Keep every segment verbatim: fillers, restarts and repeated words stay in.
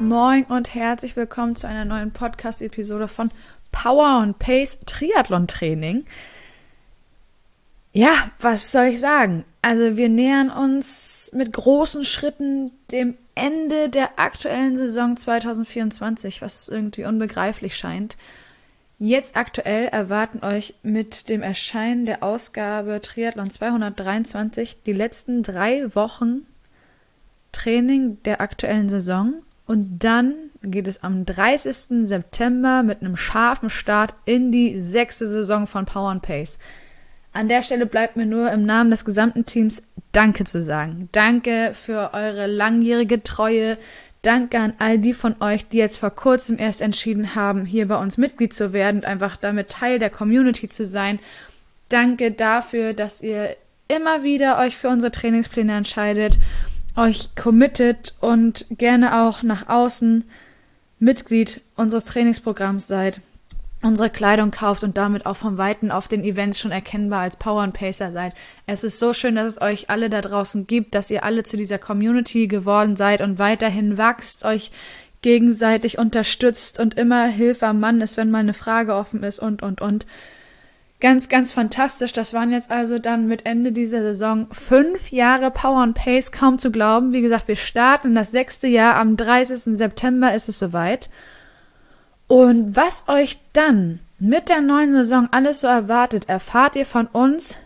Moin und herzlich willkommen zu einer neuen Podcast-Episode von Power and Pace Triathlon Training. Ja, was soll ich sagen? Also wir nähern uns mit großen Schritten dem Ende der aktuellen Saison zwanzig vierundzwanzig, was irgendwie unbegreiflich scheint. Jetzt aktuell erwarten euch mit dem Erscheinen der Ausgabe Triathlon zweihundertdreiundzwanzig die letzten drei Wochen Training der aktuellen Saison. Und dann geht es am dreißigsten September mit einem scharfen Start in die sechste Saison von Power and Pace. An der Stelle bleibt mir nur im Namen des gesamten Teams Danke zu sagen. Danke für eure langjährige Treue. Danke an all die von euch, die jetzt vor kurzem erst entschieden haben, hier bei uns Mitglied zu werden und einfach damit Teil der Community zu sein. Danke dafür, dass ihr immer wieder euch für unsere Trainingspläne entscheidet, euch committet und gerne auch nach außen Mitglied unseres Trainingsprogramms seid, unsere Kleidung kauft und damit auch vom Weiten auf den Events schon erkennbar als Power and Pacer seid. Es ist so schön, dass es euch alle da draußen gibt, dass ihr alle zu dieser Community geworden seid und weiterhin wachst, euch gegenseitig unterstützt und immer Hilfe am Mann ist, wenn mal eine Frage offen ist und, und, und. Ganz, ganz fantastisch. Das waren jetzt also dann mit Ende dieser Saison fünf Jahre Power and Pace, kaum zu glauben. Wie gesagt, wir starten das sechste Jahr. Am dreißigsten September ist es soweit. Und was euch dann mit der neuen Saison alles so erwartet, erfahrt ihr von uns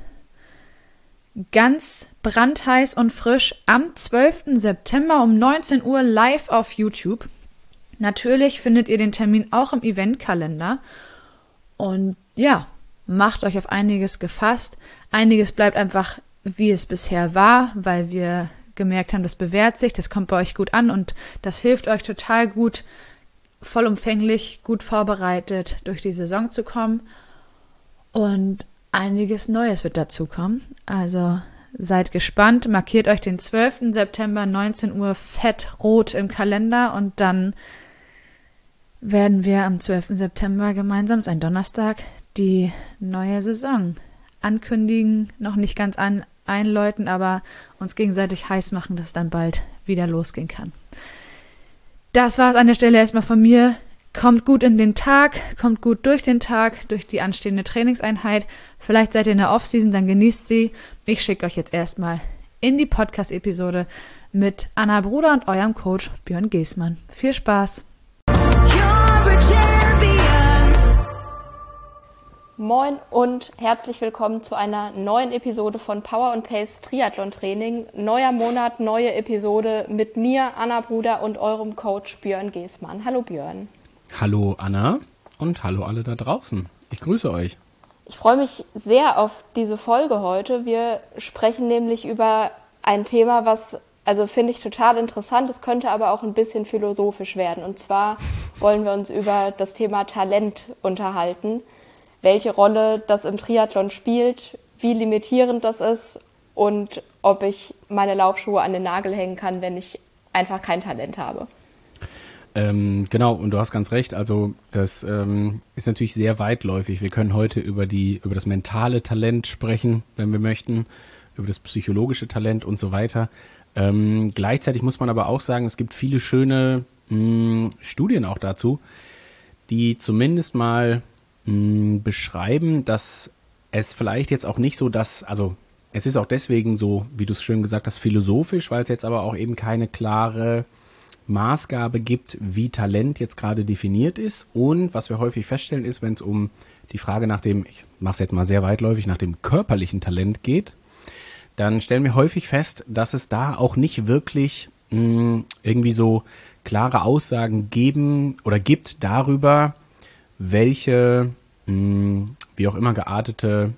ganz brandheiß und frisch am zwölften September um neunzehn Uhr live auf YouTube. Natürlich findet ihr den Termin auch im Eventkalender. Und ja, macht euch auf einiges gefasst. Einiges bleibt einfach, wie es bisher war, weil wir gemerkt haben, das bewährt sich, das kommt bei euch gut an und das hilft euch total gut, vollumfänglich, gut vorbereitet durch die Saison zu kommen. Und einiges Neues wird dazu kommen. Also seid gespannt, markiert euch den zwölften September neunzehn Uhr fett rot im Kalender und dann werden wir am zwölften September gemeinsam, ist ein Donnerstag, die neue Saison ankündigen, noch nicht ganz an, einläuten, aber uns gegenseitig heiß machen, dass es dann bald wieder losgehen kann. Das war es an der Stelle erstmal von mir. Kommt gut in den Tag, kommt gut durch den Tag, durch die anstehende Trainingseinheit. Vielleicht seid ihr in der Offseason, dann genießt sie. Ich schicke euch jetzt erstmal in die Podcast-Episode mit Anna Bruder und eurem Coach Björn Geßmann. Viel Spaß! Moin und herzlich willkommen zu einer neuen Episode von Power and Pace Triathlon Training. Neuer Monat, neue Episode mit mir, Anna Bruder und eurem Coach Björn Geßmann. Hallo Björn. Hallo Anna und hallo alle da draußen. Ich grüße euch. Ich freue mich sehr auf diese Folge heute. Wir sprechen nämlich über ein Thema, was, also finde ich total interessant, es könnte aber auch ein bisschen philosophisch werden. Und zwar wollen wir uns über das Thema Talent unterhalten. Welche Rolle das im Triathlon spielt, wie limitierend das ist und ob ich meine Laufschuhe an den Nagel hängen kann, wenn ich einfach kein Talent habe. Ähm, genau, und du hast ganz recht, also das ähm, ist natürlich sehr weitläufig. Wir können heute über die über das mentale Talent sprechen, wenn wir möchten, über das psychologische Talent und so weiter. Ähm, gleichzeitig muss man aber auch sagen, es gibt viele schöne mh, Studien auch dazu, die zumindest mal beschreiben, dass es vielleicht jetzt auch nicht so, dass, also es ist auch deswegen so, wie du es schön gesagt hast, philosophisch, weil es jetzt aber auch eben keine klare Maßgabe gibt, wie Talent jetzt gerade definiert ist. Und was wir häufig feststellen ist, wenn es um die Frage nach dem, ich mache es jetzt mal sehr weitläufig, nach dem körperlichen Talent geht, dann stellen wir häufig fest, dass es da auch nicht wirklich mh, irgendwie so klare Aussagen geben oder gibt darüber, welche, mh, wie auch immer geartete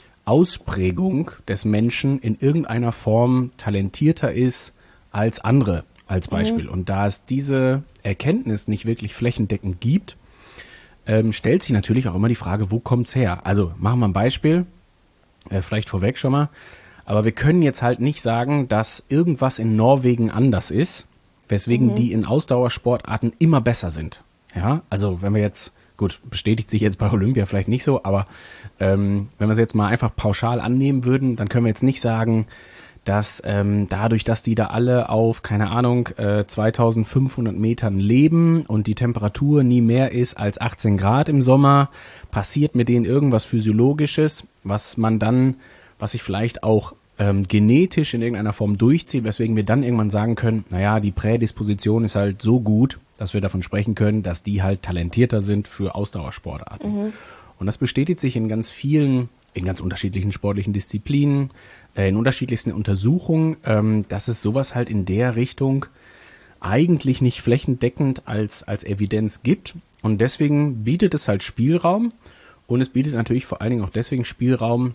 Ausprägung des Menschen in irgendeiner Form talentierter ist als andere, als Beispiel. Mhm. Und da es diese Erkenntnis nicht wirklich flächendeckend gibt, ähm, stellt sich natürlich auch immer die Frage, wo kommt's her? Also machen wir ein Beispiel, äh, vielleicht vorweg schon mal, aber wir können jetzt halt nicht sagen, dass irgendwas in Norwegen anders ist, weswegen mhm. die in Ausdauersportarten immer besser sind. Ja, also wenn wir jetzt Gut, bestätigt sich jetzt bei Olympia vielleicht nicht so, aber ähm, wenn wir es jetzt mal einfach pauschal annehmen würden, dann können wir jetzt nicht sagen, dass ähm, dadurch, dass die da alle auf, keine Ahnung, äh, zweitausendfünfhundert Metern leben und die Temperatur nie mehr ist als achtzehn Grad im Sommer, passiert mit denen irgendwas Physiologisches, was man dann, was sich vielleicht auch ähm, genetisch in irgendeiner Form durchzieht, weswegen wir dann irgendwann sagen können, naja, die Prädisposition ist halt so gut, dass wir davon sprechen können, dass die halt talentierter sind für Ausdauersportarten. Mhm. Und das bestätigt sich in ganz vielen, in ganz unterschiedlichen sportlichen Disziplinen, in unterschiedlichsten Untersuchungen, ähm, dass es sowas halt in der Richtung eigentlich nicht flächendeckend als, als Evidenz gibt. Und deswegen bietet es halt Spielraum. Und es bietet natürlich vor allen Dingen auch deswegen Spielraum,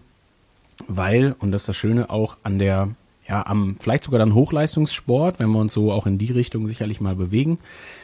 weil, und das ist das Schöne auch an der, ja, am vielleicht sogar dann Hochleistungssport, wenn wir uns so auch in die Richtung sicherlich mal bewegen,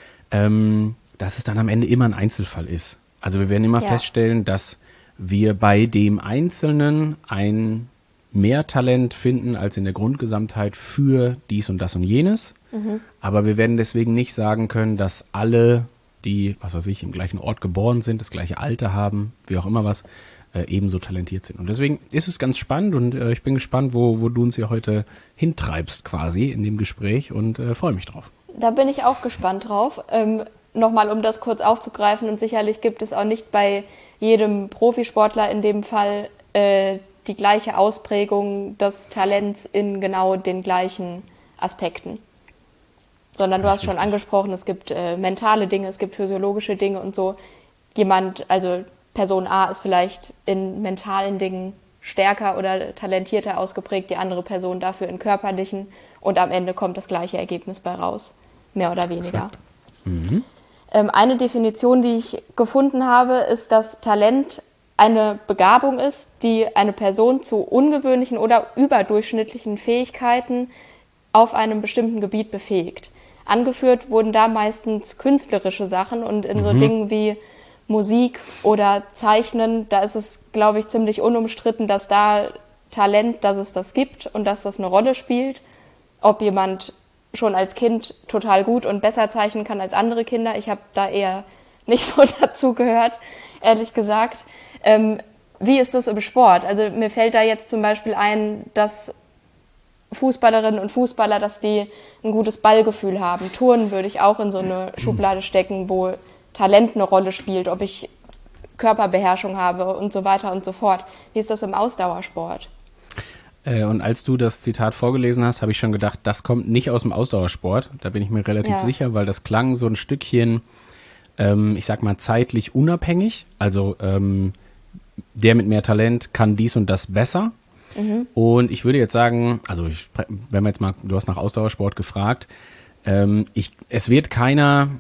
ähm, dass es dann am Ende immer ein Einzelfall ist. Also wir werden immer ja. feststellen, dass wir bei dem Einzelnen ein mehr Talent finden als in der Grundgesamtheit für dies und das und jenes. Mhm. Aber wir werden deswegen nicht sagen können, dass alle, die, was weiß ich, im gleichen Ort geboren sind, das gleiche Alter haben, wie auch immer was, äh, ebenso talentiert sind. Und deswegen ist es ganz spannend und äh, ich bin gespannt, wo, wo du uns hier heute hintreibst quasi in dem Gespräch und äh, freue mich drauf. Da bin ich auch gespannt drauf. Ähm, nochmal, um das kurz aufzugreifen, und sicherlich gibt es auch nicht bei jedem Profisportler in dem Fall äh, die gleiche Ausprägung des Talents in genau den gleichen Aspekten. Sondern du hast schon angesprochen, es gibt äh, mentale Dinge, es gibt physiologische Dinge und so. Jemand, also Person A ist vielleicht in mentalen Dingen stärker oder talentierter ausgeprägt, die andere Person dafür in körperlichen, und am Ende kommt das gleiche Ergebnis bei raus, mehr oder weniger. Mhm. Ähm, eine Definition, die ich gefunden habe, ist, dass Talent eine Begabung ist, die eine Person zu ungewöhnlichen oder überdurchschnittlichen Fähigkeiten auf einem bestimmten Gebiet befähigt. Angeführt wurden da meistens künstlerische Sachen, und in mhm. so Dingen wie Musik oder Zeichnen, da ist es, glaube ich, ziemlich unumstritten, dass da Talent, dass es das gibt und dass das eine Rolle spielt. Ob jemand schon als Kind total gut und besser zeichnen kann als andere Kinder, ich habe da eher nicht so dazu gehört, ehrlich gesagt. Ähm, wie ist das im Sport? Also mir fällt da jetzt zum Beispiel ein, dass Fußballerinnen und Fußballer, dass die ein gutes Ballgefühl haben. Turnen würde ich auch in so eine Schublade stecken, wo Talent eine Rolle spielt, ob ich Körperbeherrschung habe und so weiter und so fort. Wie ist das im Ausdauersport? Äh, und als du das Zitat vorgelesen hast, habe ich schon gedacht, das kommt nicht aus dem Ausdauersport. Da bin ich mir relativ ja. sicher, weil das klang so ein Stückchen, ähm, ich sag mal, zeitlich unabhängig. Also ähm, der mit mehr Talent kann dies und das besser. Mhm. Und ich würde jetzt sagen, also ich, wenn wir jetzt mal, du hast nach Ausdauersport gefragt, ähm, ich, es wird keiner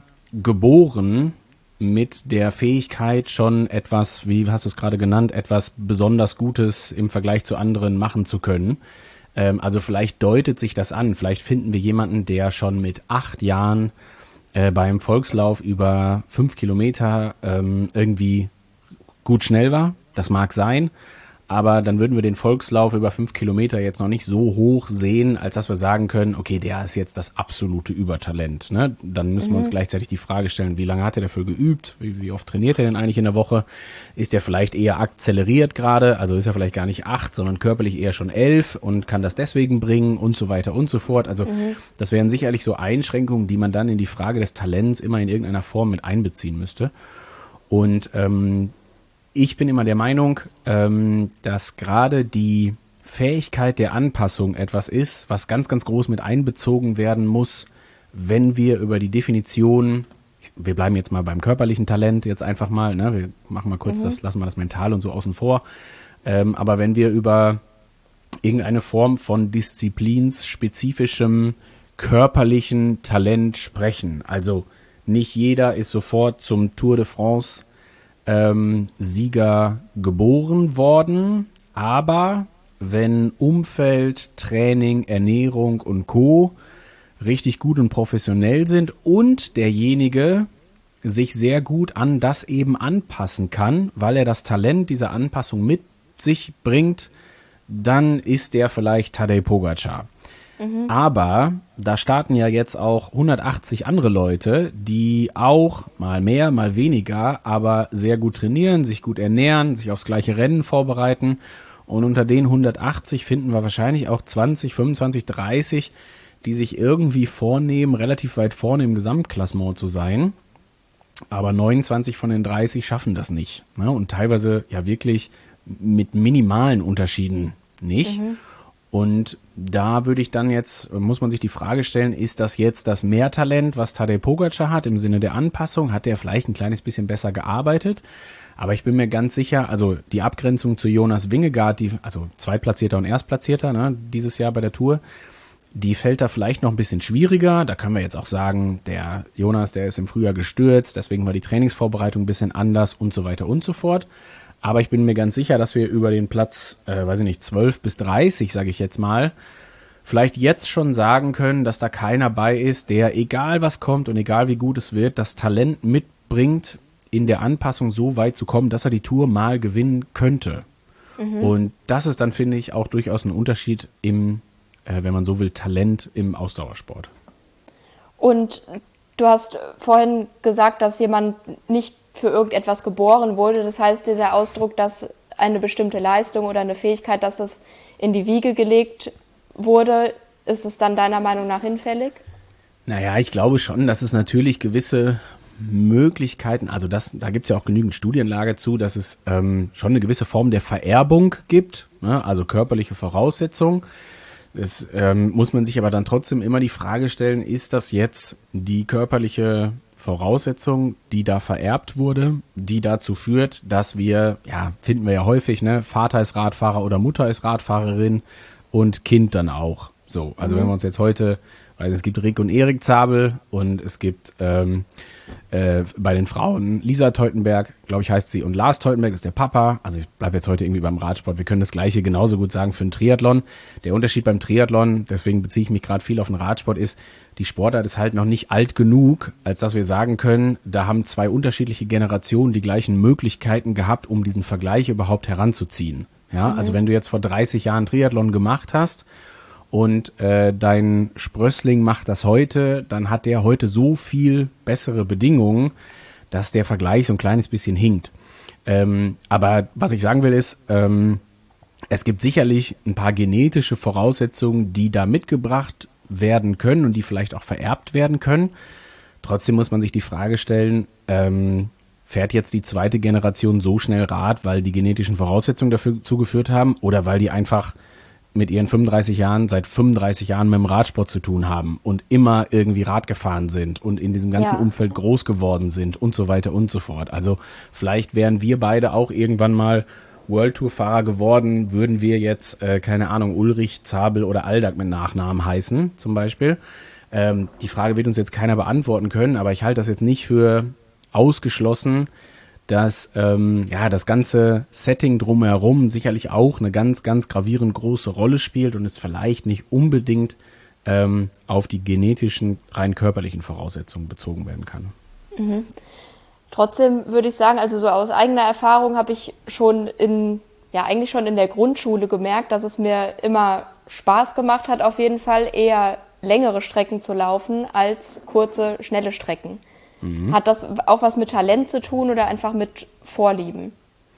geboren mit der Fähigkeit, schon etwas, wie hast du es gerade genannt, etwas besonders Gutes im Vergleich zu anderen machen zu können. Ähm, also vielleicht deutet sich das an, vielleicht finden wir jemanden, der schon mit acht Jahren äh, beim Volkslauf über fünf Kilometer ähm, irgendwie gut schnell war. Das mag sein. Aber dann würden wir den Volkslauf über fünf Kilometer jetzt noch nicht so hoch sehen, als dass wir sagen können, okay, der ist jetzt das absolute Übertalent. Ne? Dann müssen mhm. wir uns gleichzeitig die Frage stellen, wie lange hat er dafür geübt? Wie, wie oft trainiert er denn eigentlich in der Woche? Ist er vielleicht eher akzeleriert gerade? Also ist er vielleicht gar nicht acht, sondern körperlich eher schon elf und kann das deswegen bringen und so weiter und so fort. Also mhm. das wären sicherlich so Einschränkungen, die man dann in die Frage des Talents immer in irgendeiner Form mit einbeziehen müsste. Und ähm, ich bin immer der Meinung, ähm, dass gerade die Fähigkeit der Anpassung etwas ist, was ganz, ganz groß mit einbezogen werden muss, wenn wir über die Definition, wir bleiben jetzt mal beim körperlichen Talent jetzt einfach mal, ne, wir machen mal kurz mhm. das, lassen wir das Mental und so außen vor, ähm, aber wenn wir über irgendeine Form von disziplinsspezifischem körperlichen Talent sprechen, also nicht jeder ist sofort zum Tour de France Ähm, Sieger geboren worden, aber wenn Umfeld, Training, Ernährung und Co. richtig gut und professionell sind und derjenige sich sehr gut an das eben anpassen kann, weil er das Talent dieser Anpassung mit sich bringt, dann ist der vielleicht Tadej Pogačar. Mhm. Aber da starten ja jetzt auch hundertachtzig andere Leute, die auch mal mehr, mal weniger, aber sehr gut trainieren, sich gut ernähren, sich aufs gleiche Rennen vorbereiten Und unter den hundertachtzig finden wir wahrscheinlich auch zwanzig, fünfundzwanzig, dreißig, die sich irgendwie vornehmen, relativ weit vorne im Gesamtklassement zu sein. Aber neunundzwanzig von den dreißig schaffen das nicht. Ne? Und teilweise ja wirklich mit minimalen Unterschieden nicht. Mhm. Und da würde ich dann jetzt, muss man sich die Frage stellen, ist das jetzt das Mehrtalent, was Tadej Pogačar hat im Sinne der Anpassung? Hat der vielleicht ein kleines bisschen besser gearbeitet? Aber ich bin mir ganz sicher, also die Abgrenzung zu Jonas Vingegaard, die, also Zweitplatzierter und Erstplatzierter, ne, dieses Jahr bei der Tour, die fällt da vielleicht noch ein bisschen schwieriger. Da können wir jetzt auch sagen, der Jonas, der ist im Frühjahr gestürzt, deswegen war die Trainingsvorbereitung ein bisschen anders und so weiter und so fort. Aber ich bin mir ganz sicher, dass wir über den Platz, äh, weiß ich nicht, zwölf bis dreißig, sage ich jetzt mal, vielleicht jetzt schon sagen können, dass da keiner bei ist, der, egal was kommt und egal wie gut es wird, das Talent mitbringt, in der Anpassung so weit zu kommen, dass er die Tour mal gewinnen könnte. Mhm. Und das ist dann, finde ich, auch durchaus ein Unterschied im, äh, wenn man so will, Talent im Ausdauersport. Und du hast vorhin gesagt, dass jemand nicht für irgendetwas geboren wurde. Das heißt, dieser Ausdruck, dass eine bestimmte Leistung oder eine Fähigkeit, dass das in die Wiege gelegt wurde, ist es dann deiner Meinung nach hinfällig? Naja, ich glaube schon, dass es natürlich gewisse Möglichkeiten, also das, da gibt es ja auch genügend Studienlage zu, dass es ähm, schon eine gewisse Form der Vererbung gibt, ne? Also körperliche Voraussetzungen. Das ähm, muss man sich aber dann trotzdem immer die Frage stellen, ist das jetzt die körperliche Voraussetzung, die da vererbt wurde, die dazu führt, dass wir, ja, finden wir ja häufig, ne, Vater ist Radfahrer oder Mutter ist Radfahrerin und Kind dann auch. So, also mhm. wenn wir uns jetzt heute, also es gibt Rick und Erik Zabel und es gibt ähm, äh, bei den Frauen Lisa Teutenberg, glaube ich heißt sie, und Lars Teutenberg ist der Papa. Also ich bleibe jetzt heute irgendwie beim Radsport. Wir können das Gleiche genauso gut sagen für den Triathlon. Der Unterschied beim Triathlon, deswegen beziehe ich mich gerade viel auf den Radsport, ist, die Sportart ist halt noch nicht alt genug, als dass wir sagen können, da haben zwei unterschiedliche Generationen die gleichen Möglichkeiten gehabt, um diesen Vergleich überhaupt heranzuziehen. Ja, mhm. Also wenn du jetzt vor dreißig Jahren Triathlon gemacht hast und äh, dein Sprössling macht das heute, dann hat der heute so viel bessere Bedingungen, dass der Vergleich so ein kleines bisschen hinkt. Ähm, aber was ich sagen will ist, ähm, es gibt sicherlich ein paar genetische Voraussetzungen, die da mitgebracht werden können und die vielleicht auch vererbt werden können. Trotzdem muss man sich die Frage stellen, ähm, fährt jetzt die zweite Generation so schnell Rad, weil die genetischen Voraussetzungen dafür zugeführt haben oder weil die einfach mit ihren fünfunddreißig Jahren, seit fünfunddreißig Jahren mit dem Radsport zu tun haben und immer irgendwie Rad gefahren sind und in diesem ganzen ja. Umfeld groß geworden sind und so weiter und so fort. Also vielleicht wären wir beide auch irgendwann mal World Tour Fahrer geworden, würden wir jetzt, äh, keine Ahnung, Ulrich, Zabel oder Aldag mit Nachnamen heißen, zum Beispiel. Ähm, die Frage wird uns jetzt keiner beantworten können, aber ich halte das jetzt nicht für ausgeschlossen, dass ähm, ja das ganze Setting drumherum sicherlich auch eine ganz, ganz gravierend große Rolle spielt und es vielleicht nicht unbedingt ähm, auf die genetischen, rein körperlichen Voraussetzungen bezogen werden kann. Mhm. Trotzdem würde ich sagen, also so aus eigener Erfahrung habe ich schon in, ja eigentlich schon in der Grundschule gemerkt, dass es mir immer Spaß gemacht hat, auf jeden Fall eher längere Strecken zu laufen als kurze, schnelle Strecken. Mhm. Hat das auch was mit Talent zu tun oder einfach mit Vorlieben?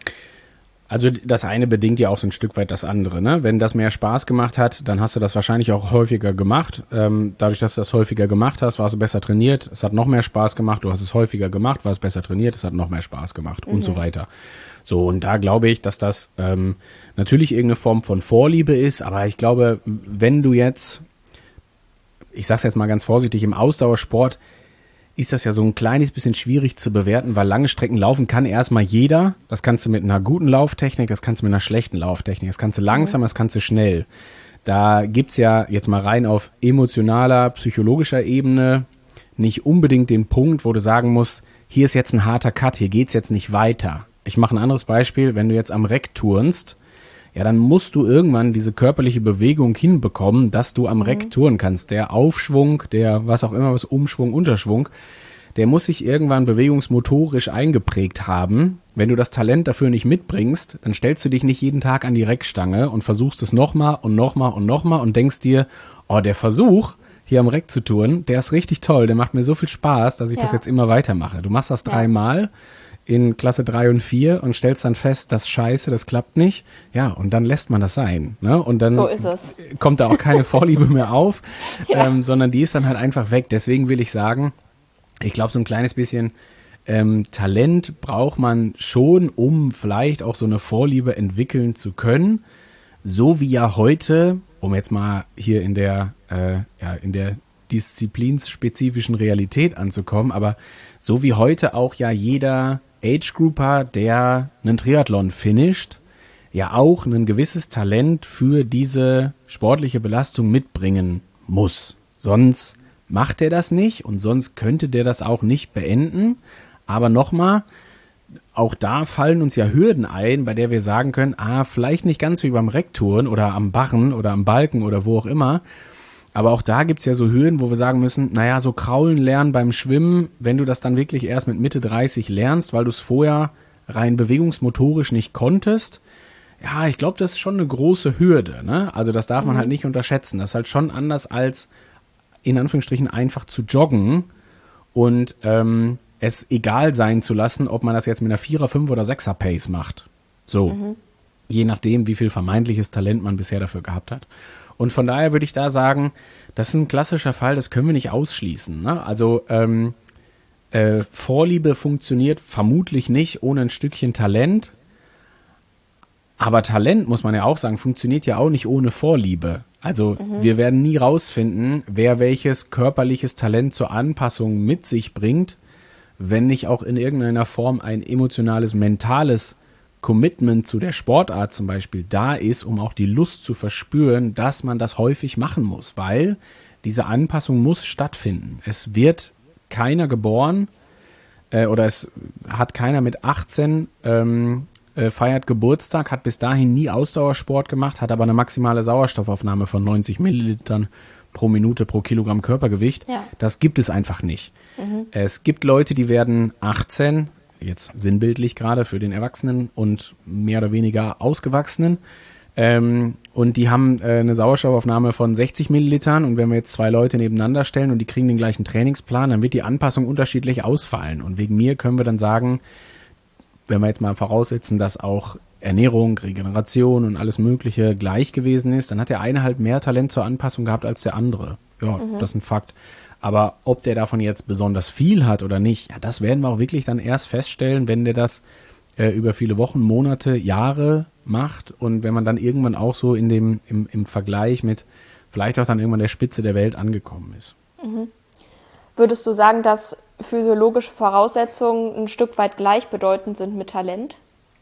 Also das eine bedingt ja auch so ein Stück weit das andere, ne? Wenn das mehr Spaß gemacht hat, dann hast du das wahrscheinlich auch häufiger gemacht. Ähm, dadurch, dass du das häufiger gemacht hast, warst du besser trainiert. Es hat noch mehr Spaß gemacht. Du hast es häufiger gemacht, warst besser trainiert. Es hat noch mehr Spaß gemacht mhm. und so weiter. So, und da glaube ich, dass das ähm, natürlich irgendeine Form von Vorliebe ist. Aber ich glaube, wenn du jetzt, ich sag's jetzt mal ganz vorsichtig, im Ausdauersport ist das ja so ein kleines bisschen schwierig zu bewerten, weil lange Strecken laufen kann erstmal jeder. Das kannst du mit einer guten Lauftechnik, das kannst du mit einer schlechten Lauftechnik, das kannst du langsam, das kannst du schnell. Da gibt's ja jetzt mal rein auf emotionaler, psychologischer Ebene nicht unbedingt den Punkt, wo du sagen musst, hier ist jetzt ein harter Cut, hier geht's jetzt nicht weiter. Ich mache ein anderes Beispiel, wenn du jetzt am Reck turnst, ja, dann musst du irgendwann diese körperliche Bewegung hinbekommen, dass du am mhm. Reck touren kannst. Der Aufschwung, der was auch immer, was Umschwung, Unterschwung, der muss sich irgendwann bewegungsmotorisch eingeprägt haben. Wenn du das Talent dafür nicht mitbringst, dann stellst du dich nicht jeden Tag an die Reckstange und versuchst es nochmal und nochmal und nochmal und denkst dir, oh, der Versuch, hier am Reck zu touren, der ist richtig toll, der macht mir so viel Spaß, dass ich ja. das jetzt immer weitermache. Du machst das dreimal. in Klasse drei und vier und stellst dann fest, das scheiße, das klappt nicht. Ja, und dann lässt man das sein. Ne? Und dann so ist es. kommt da auch keine Vorliebe mehr auf, Ja. ähm, sondern die ist dann halt einfach weg. Deswegen will ich sagen, ich glaube, so ein kleines bisschen ähm, Talent braucht man schon, um vielleicht auch so eine Vorliebe entwickeln zu können. So wie ja heute, um jetzt mal hier in der, äh, ja, in der disziplinspezifischen Realität anzukommen, aber so wie heute auch ja jeder Age-Grouper, der einen Triathlon finisht, ja auch ein gewisses Talent für diese sportliche Belastung mitbringen muss. Sonst macht er das nicht und sonst könnte der das auch nicht beenden. Aber nochmal, auch da fallen uns ja Hürden ein, bei der wir sagen können, ah, vielleicht nicht ganz wie beim Recktouren oder am Barren oder am Balken oder wo auch immer, aber auch da gibt's ja so Hürden, wo wir sagen müssen, naja, so kraulen lernen beim Schwimmen, wenn du das dann wirklich erst mit Mitte dreißig lernst, weil du es vorher rein bewegungsmotorisch nicht konntest, ja, ich glaube, das ist schon eine große Hürde, ne? Also das darf man halt nicht unterschätzen. Das ist halt schon anders als, in Anführungsstrichen, einfach zu joggen und ähm, es egal sein zu lassen, ob man das jetzt mit einer Vierer, Fünfer oder Sechser Pace macht. So, mhm. je nachdem, wie viel vermeintliches Talent man bisher dafür gehabt hat. Und von daher würde ich da sagen, das ist ein klassischer Fall, das können wir nicht ausschließen. Ne? Also ähm, äh, Vorliebe funktioniert vermutlich nicht ohne ein Stückchen Talent. Aber Talent, muss man ja auch sagen, funktioniert ja auch nicht ohne Vorliebe. Also mhm. wir werden nie rausfinden, wer welches körperliches Talent zur Anpassung mit sich bringt, wenn nicht auch in irgendeiner Form ein emotionales, mentales Commitment zu der Sportart zum Beispiel da ist, um auch die Lust zu verspüren, dass man das häufig machen muss, weil diese Anpassung muss stattfinden. Es wird keiner geboren äh, oder es hat keiner mit achtzehn ähm, äh, feiert Geburtstag, hat bis dahin nie Ausdauersport gemacht, hat aber eine maximale Sauerstoffaufnahme von neunzig Millilitern pro Minute pro Kilogramm Körpergewicht. Ja. Das gibt es einfach nicht. Mhm. Es gibt Leute, die werden achtzehn, jetzt sinnbildlich gerade für den Erwachsenen und mehr oder weniger Ausgewachsenen, ähm, und die haben äh, eine Sauerstoffaufnahme von sechzig Millilitern und wenn wir jetzt zwei Leute nebeneinander stellen und die kriegen den gleichen Trainingsplan, dann wird die Anpassung unterschiedlich ausfallen und wegen mir können wir dann sagen, wenn wir jetzt mal voraussetzen, dass auch Ernährung, Regeneration und alles Mögliche gleich gewesen ist, dann hat der eine halt mehr Talent zur Anpassung gehabt als der andere. Ja, mhm. das ist ein Fakt. Aber ob der davon jetzt besonders viel hat oder nicht, ja, das werden wir auch wirklich dann erst feststellen, wenn der das äh, über viele Wochen, Monate, Jahre macht und wenn man dann irgendwann auch so in dem, im, im Vergleich mit vielleicht auch dann irgendwann der Spitze der Welt angekommen ist. Mhm. Würdest du sagen, dass physiologische Voraussetzungen ein Stück weit gleichbedeutend sind mit Talent?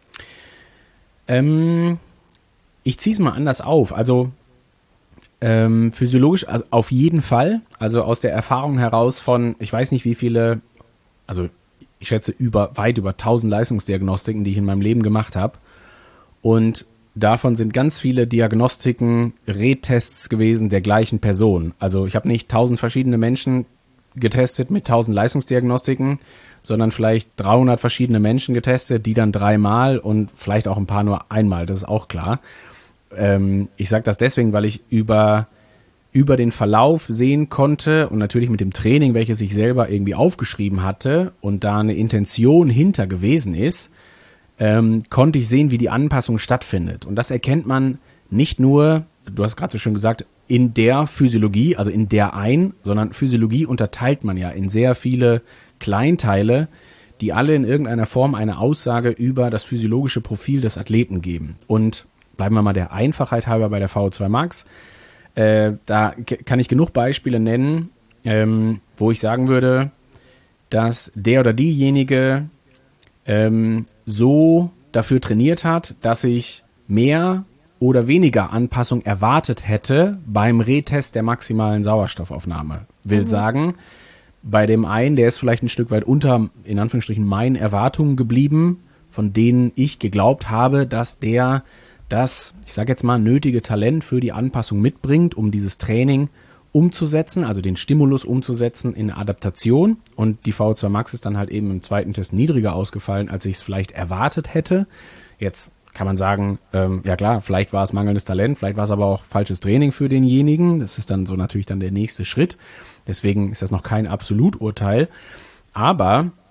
Ähm, ich ziehe es mal anders auf. Also ähm, physiologisch, also auf jeden Fall. Also aus der Erfahrung heraus von, ich weiß nicht wie viele, also ich schätze über weit über tausend Leistungsdiagnostiken, die ich in meinem Leben gemacht habe. Und davon sind ganz viele Diagnostiken Retests gewesen der gleichen Person. Also ich habe nicht tausend verschiedene Menschen getestet mit tausend Leistungsdiagnostiken, sondern vielleicht dreihundert verschiedene Menschen getestet, die dann dreimal und vielleicht auch ein paar nur einmal, das ist auch klar. Ähm, ich sage das deswegen, weil ich über, über den Verlauf sehen konnte und natürlich mit dem Training, welches ich selber irgendwie aufgeschrieben hatte und da eine Intention hinter gewesen ist, ähm, konnte ich sehen, wie die Anpassung stattfindet. Und das erkennt man nicht nur, du hast gerade so schön gesagt, in der Physiologie, also in der ein, sondern Physiologie unterteilt man ja in sehr viele Kleinteile, die alle in irgendeiner Form eine Aussage über das physiologische Profil des Athleten geben. Und bleiben wir mal der Einfachheit halber bei der V O zwei Max. Äh, da k- kann ich genug Beispiele nennen, ähm, wo ich sagen würde, dass der oder diejenige ähm, so dafür trainiert hat, dass ich mehr oder weniger Anpassung erwartet hätte beim Retest der maximalen Sauerstoffaufnahme. Will mhm. sagen, bei dem einen, der ist vielleicht ein Stück weit unter, in Anführungsstrichen, meinen Erwartungen geblieben, von denen ich geglaubt habe, dass der das, ich sage jetzt mal, nötige Talent für die Anpassung mitbringt, um dieses Training umzusetzen, also den Stimulus umzusetzen in Adaptation. Und die V O zwei Max ist dann halt eben im zweiten Test niedriger ausgefallen, als ich es vielleicht erwartet hätte. Jetzt kann man sagen, ähm, ja klar, vielleicht war es mangelndes Talent, vielleicht war es aber auch falsches Training für denjenigen. Das ist dann so natürlich dann der nächste Schritt. Deswegen ist das noch kein Absoluturteil. Aber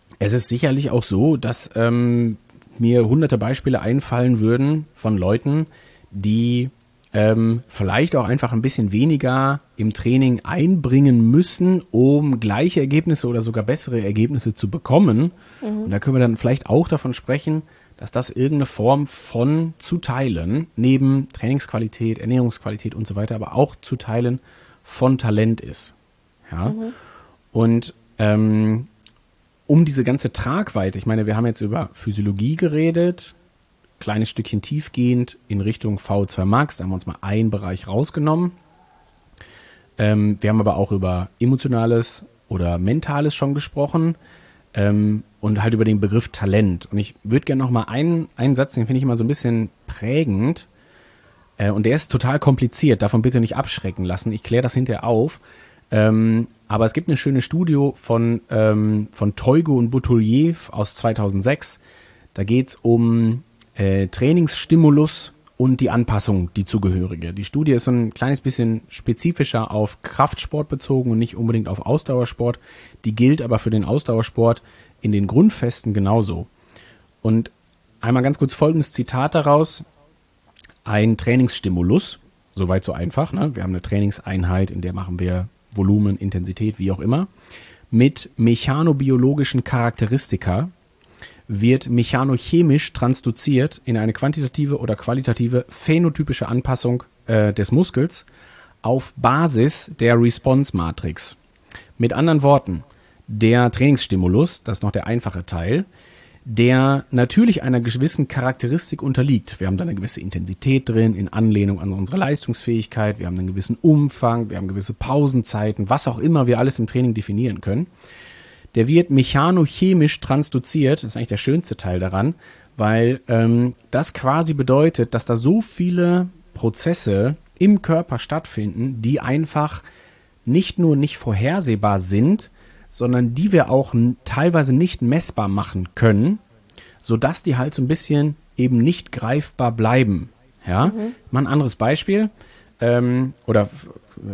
Es ist sicherlich auch so, dass ähm, mir hunderte Beispiele einfallen würden von Leuten, die ähm, vielleicht auch einfach ein bisschen weniger im Training einbringen müssen, um gleiche Ergebnisse oder sogar bessere Ergebnisse zu bekommen. Mhm. Und da können wir dann vielleicht auch davon sprechen, dass das irgendeine Form von zu teilen, neben Trainingsqualität, Ernährungsqualität und so weiter, aber auch zu teilen von Talent ist. Ja? Mhm. Und ähm, um diese ganze Tragweite, ich meine, wir haben jetzt über Physiologie geredet, kleines Stückchen tiefgehend in Richtung V O zwei Max, da haben wir uns mal einen Bereich rausgenommen. Ähm, wir haben aber auch über Emotionales oder Mentales schon gesprochen ähm, und halt über den Begriff Talent. Und ich würde gerne noch mal einen, einen Satz, den finde ich immer so ein bisschen prägend äh, und der ist total kompliziert, davon bitte nicht abschrecken lassen. Ich kläre das hinterher auf. Ähm, aber es gibt eine schöne Studie von, ähm, von Teugo und Boutelier aus zweitausendsechs. Da geht es um äh, Trainingsstimulus und die Anpassung, die zugehörige. Die Studie ist so ein kleines bisschen spezifischer auf Kraftsport bezogen und nicht unbedingt auf Ausdauersport. Die gilt aber für den Ausdauersport in den Grundfesten genauso. Und einmal ganz kurz folgendes Zitat daraus. Ein Trainingsstimulus, soweit so einfach, ne? Wir haben eine Trainingseinheit, in der machen wir Volumen, Intensität, wie auch immer, mit mechanobiologischen Charakteristika wird mechanochemisch transduziert in eine quantitative oder qualitative phänotypische Anpassung äh, des Muskels auf Basis der Response-Matrix. Mit anderen Worten, der Trainingsstimulus, das ist noch der einfache Teil, der natürlich einer gewissen Charakteristik unterliegt. Wir haben da eine gewisse Intensität drin, in Anlehnung an unsere Leistungsfähigkeit, wir haben einen gewissen Umfang, wir haben gewisse Pausenzeiten, was auch immer wir alles im Training definieren können. Der wird mechanochemisch transduziert, das ist eigentlich der schönste Teil daran, weil ähm, das quasi bedeutet, dass da so viele Prozesse im Körper stattfinden, die einfach nicht nur nicht vorhersehbar sind, sondern die wir auch n- teilweise nicht messbar machen können, sodass die halt so ein bisschen eben nicht greifbar bleiben. Ja? Mhm. Mal ein anderes Beispiel, ähm, oder f-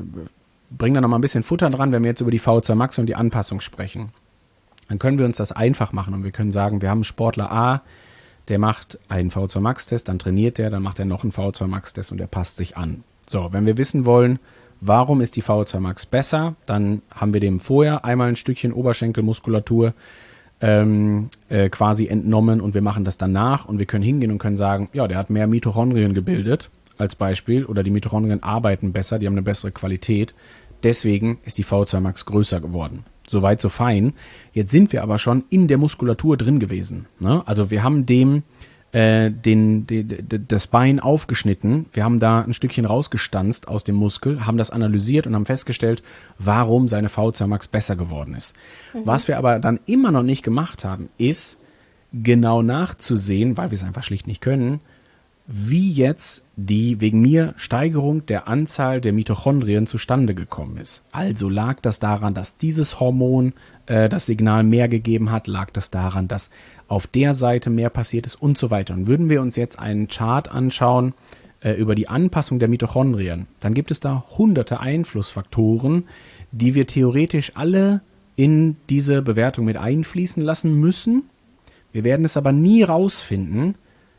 bring da noch mal ein bisschen Futter dran, wenn wir jetzt über die V O zwei Max und die Anpassung sprechen. Dann können wir uns das einfach machen und wir können sagen, wir haben einen Sportler A, der macht einen V O zwei Max-Test, dann trainiert der, dann macht er noch einen V O zwei Max-Test und der passt sich an. So, wenn wir wissen wollen, warum ist die V O zwei Max besser, dann haben wir dem vorher einmal ein Stückchen Oberschenkelmuskulatur ähm, äh, quasi entnommen und wir machen das danach und wir können hingehen und können sagen, ja, der hat mehr Mitochondrien gebildet als Beispiel oder die Mitochondrien arbeiten besser, die haben eine bessere Qualität. Deswegen ist die V O zwei Max größer geworden. Soweit, so fein. Jetzt sind wir aber schon in der Muskulatur drin gewesen. Ne? Also wir haben dem äh, den, de, de, das Bein aufgeschnitten, wir haben da ein Stückchen rausgestanzt aus dem Muskel, haben das analysiert und haben festgestellt, warum seine V O zwei Max besser geworden ist. Mhm. Was wir aber dann immer noch nicht gemacht haben, ist genau nachzusehen, weil wir es einfach schlicht nicht können, wie jetzt die wegen mir Steigerung der Anzahl der Mitochondrien zustande gekommen ist. Also lag das daran, dass dieses Hormon äh, das Signal mehr gegeben hat, lag das daran, dass auf der Seite mehr passiert ist und so weiter. Und würden wir uns jetzt einen Chart anschauen äh, über die Anpassung der Mitochondrien, dann gibt es da hunderte Einflussfaktoren, die wir theoretisch alle in diese Bewertung mit einfließen lassen müssen. Wir werden es aber nie rausfinden,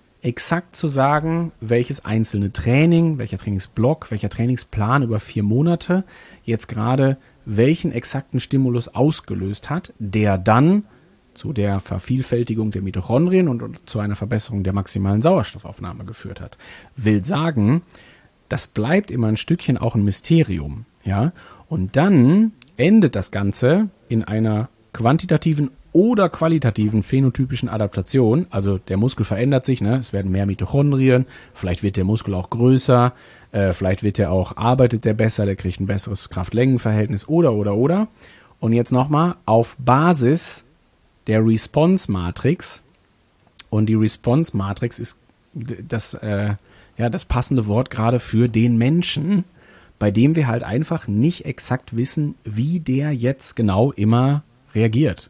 exakt zu sagen, welches einzelne Training, welcher Trainingsblock, welcher Trainingsplan über vier Monate jetzt gerade welchen exakten Stimulus ausgelöst hat, der dann zu der Vervielfältigung der Mitochondrien und, und zu einer Verbesserung der maximalen Sauerstoffaufnahme geführt hat. Will sagen, das bleibt immer ein Stückchen auch ein Mysterium. Ja? Und dann endet das Ganze in einer quantitativen oder qualitativen phänotypischen Adaptation, also der Muskel verändert sich, ne? Es werden mehr Mitochondrien, vielleicht wird der Muskel auch größer, äh, vielleicht wird er auch, arbeitet der besser, der kriegt ein besseres Kraft-Längen-Verhältnis oder, oder, oder. Und jetzt nochmal auf Basis der Response-Matrix, und die Response-Matrix ist das, äh, ja, das passende Wort gerade für den Menschen, bei dem wir halt einfach nicht exakt wissen, wie der jetzt genau immer reagiert.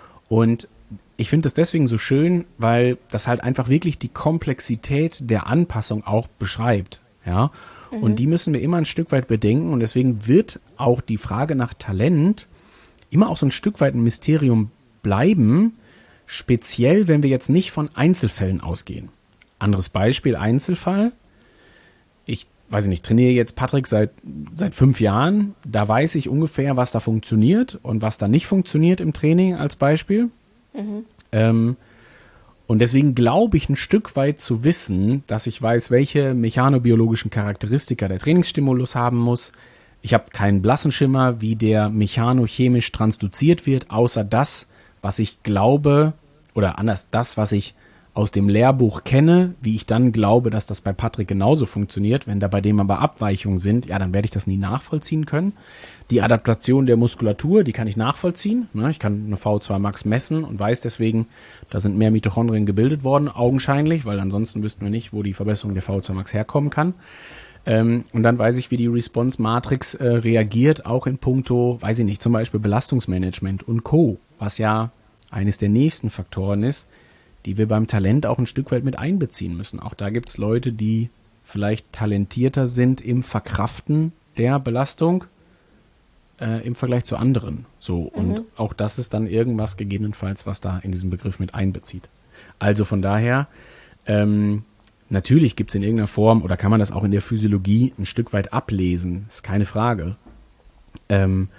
Und ich finde das deswegen so schön, weil das halt einfach wirklich die Komplexität der Anpassung auch beschreibt. Ja? Mhm. Und die müssen wir immer ein Stück weit bedenken. Und deswegen wird auch die Frage nach Talent immer auch so ein Stück weit ein Mysterium bleiben, speziell wenn wir jetzt nicht von Einzelfällen ausgehen. Anderes Beispiel, Einzelfall. Ich weiß ich nicht, trainiere jetzt Patrick seit, seit fünf Jahren. Da weiß ich ungefähr, was da funktioniert und was da nicht funktioniert im Training als Beispiel. Mhm. Ähm, und deswegen glaube ich ein Stück weit zu wissen, dass ich weiß, welche mechanobiologischen Charakteristika der Trainingsstimulus haben muss. Ich habe keinen blassen Schimmer, wie der mechanochemisch transduziert wird, außer das, was ich glaube, oder anders, das, was ich aus dem Lehrbuch kenne, wie ich dann glaube, dass das bei Patrick genauso funktioniert. Wenn da bei dem aber Abweichungen sind, ja, dann werde ich das nie nachvollziehen können. Die Adaptation der Muskulatur, die kann ich nachvollziehen. Ne? Ich kann eine V zwei Max messen und weiß deswegen, da sind mehr Mitochondrien gebildet worden, augenscheinlich, weil ansonsten wüssten wir nicht, wo die Verbesserung der V zwei Max herkommen kann. Ähm, und dann weiß ich, wie die Response-Matrix äh, reagiert, auch in puncto, weiß ich nicht, zum Beispiel Belastungsmanagement und Co., was ja eines der nächsten Faktoren ist, die wir beim Talent auch ein Stück weit mit einbeziehen müssen. Auch da gibt es Leute, die vielleicht talentierter sind im Verkraften der Belastung äh, im Vergleich zu anderen. So, mhm. Und auch das ist dann irgendwas gegebenenfalls, was da in diesen Begriff mit einbezieht. Also von daher, ähm, natürlich gibt es in irgendeiner Form, oder kann man das auch in der Physiologie ein Stück weit ablesen, ist keine Frage. Ähm,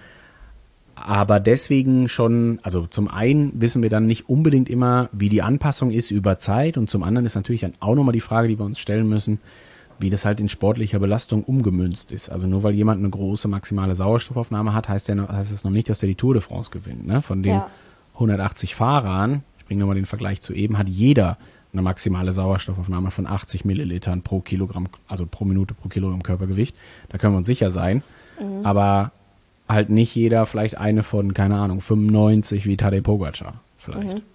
Aber deswegen schon, also zum einen wissen wir dann nicht unbedingt immer, wie die Anpassung ist über Zeit, und zum anderen ist natürlich dann auch nochmal die Frage, die wir uns stellen müssen, wie das halt in sportlicher Belastung umgemünzt ist. Also nur weil jemand eine große maximale Sauerstoffaufnahme hat, heißt, der noch, heißt es noch nicht, dass der die Tour de France gewinnt. Ne? Von den ja. hundertachtzig Fahrern, ich bringe nochmal den Vergleich zu eben, hat jeder eine maximale Sauerstoffaufnahme von achtzig Millilitern pro Kilogramm, also pro Minute pro Kilogramm Körpergewicht. Da können wir uns sicher sein. Mhm. Aber halt nicht jeder, vielleicht eine von, keine Ahnung, fünfundneunzig wie Tadej Pogačar vielleicht. Mhm.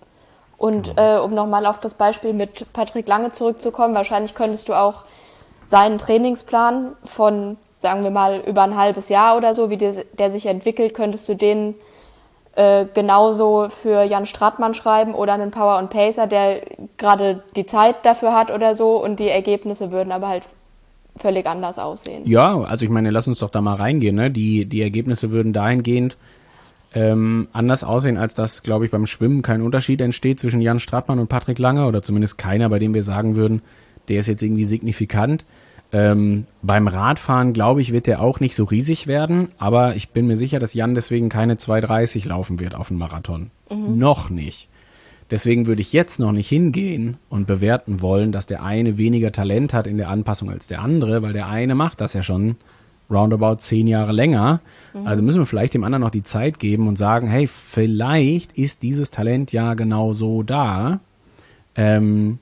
Und äh, um nochmal auf das Beispiel mit Patrick Lange zurückzukommen, wahrscheinlich könntest du auch seinen Trainingsplan von, sagen wir mal, über ein halbes Jahr oder so, wie der, der sich entwickelt, könntest du den äh, genauso für Jan Stratmann schreiben oder einen Power und Pacer, der gerade die Zeit dafür hat oder so, und die Ergebnisse würden aber halt völlig anders aussehen. Ja, also ich meine, lass uns doch da mal reingehen. Ne? Die, die Ergebnisse würden dahingehend ähm, anders aussehen, als dass, glaube ich, beim Schwimmen kein Unterschied entsteht zwischen Jan Stratmann und Patrick Lange, oder zumindest keiner, bei dem wir sagen würden, der ist jetzt irgendwie signifikant. Ähm, beim Radfahren, glaube ich, wird der auch nicht so riesig werden, aber ich bin mir sicher, dass Jan deswegen keine zwei dreißig laufen wird auf dem Marathon. Mhm. Noch nicht. Deswegen würde ich jetzt noch nicht hingehen und bewerten wollen, dass der eine weniger Talent hat in der Anpassung als der andere, weil der eine macht das ja schon roundabout zehn Jahre länger. Mhm. Also müssen wir vielleicht dem anderen noch die Zeit geben und sagen, hey, vielleicht ist dieses Talent ja genau so da. Ähm,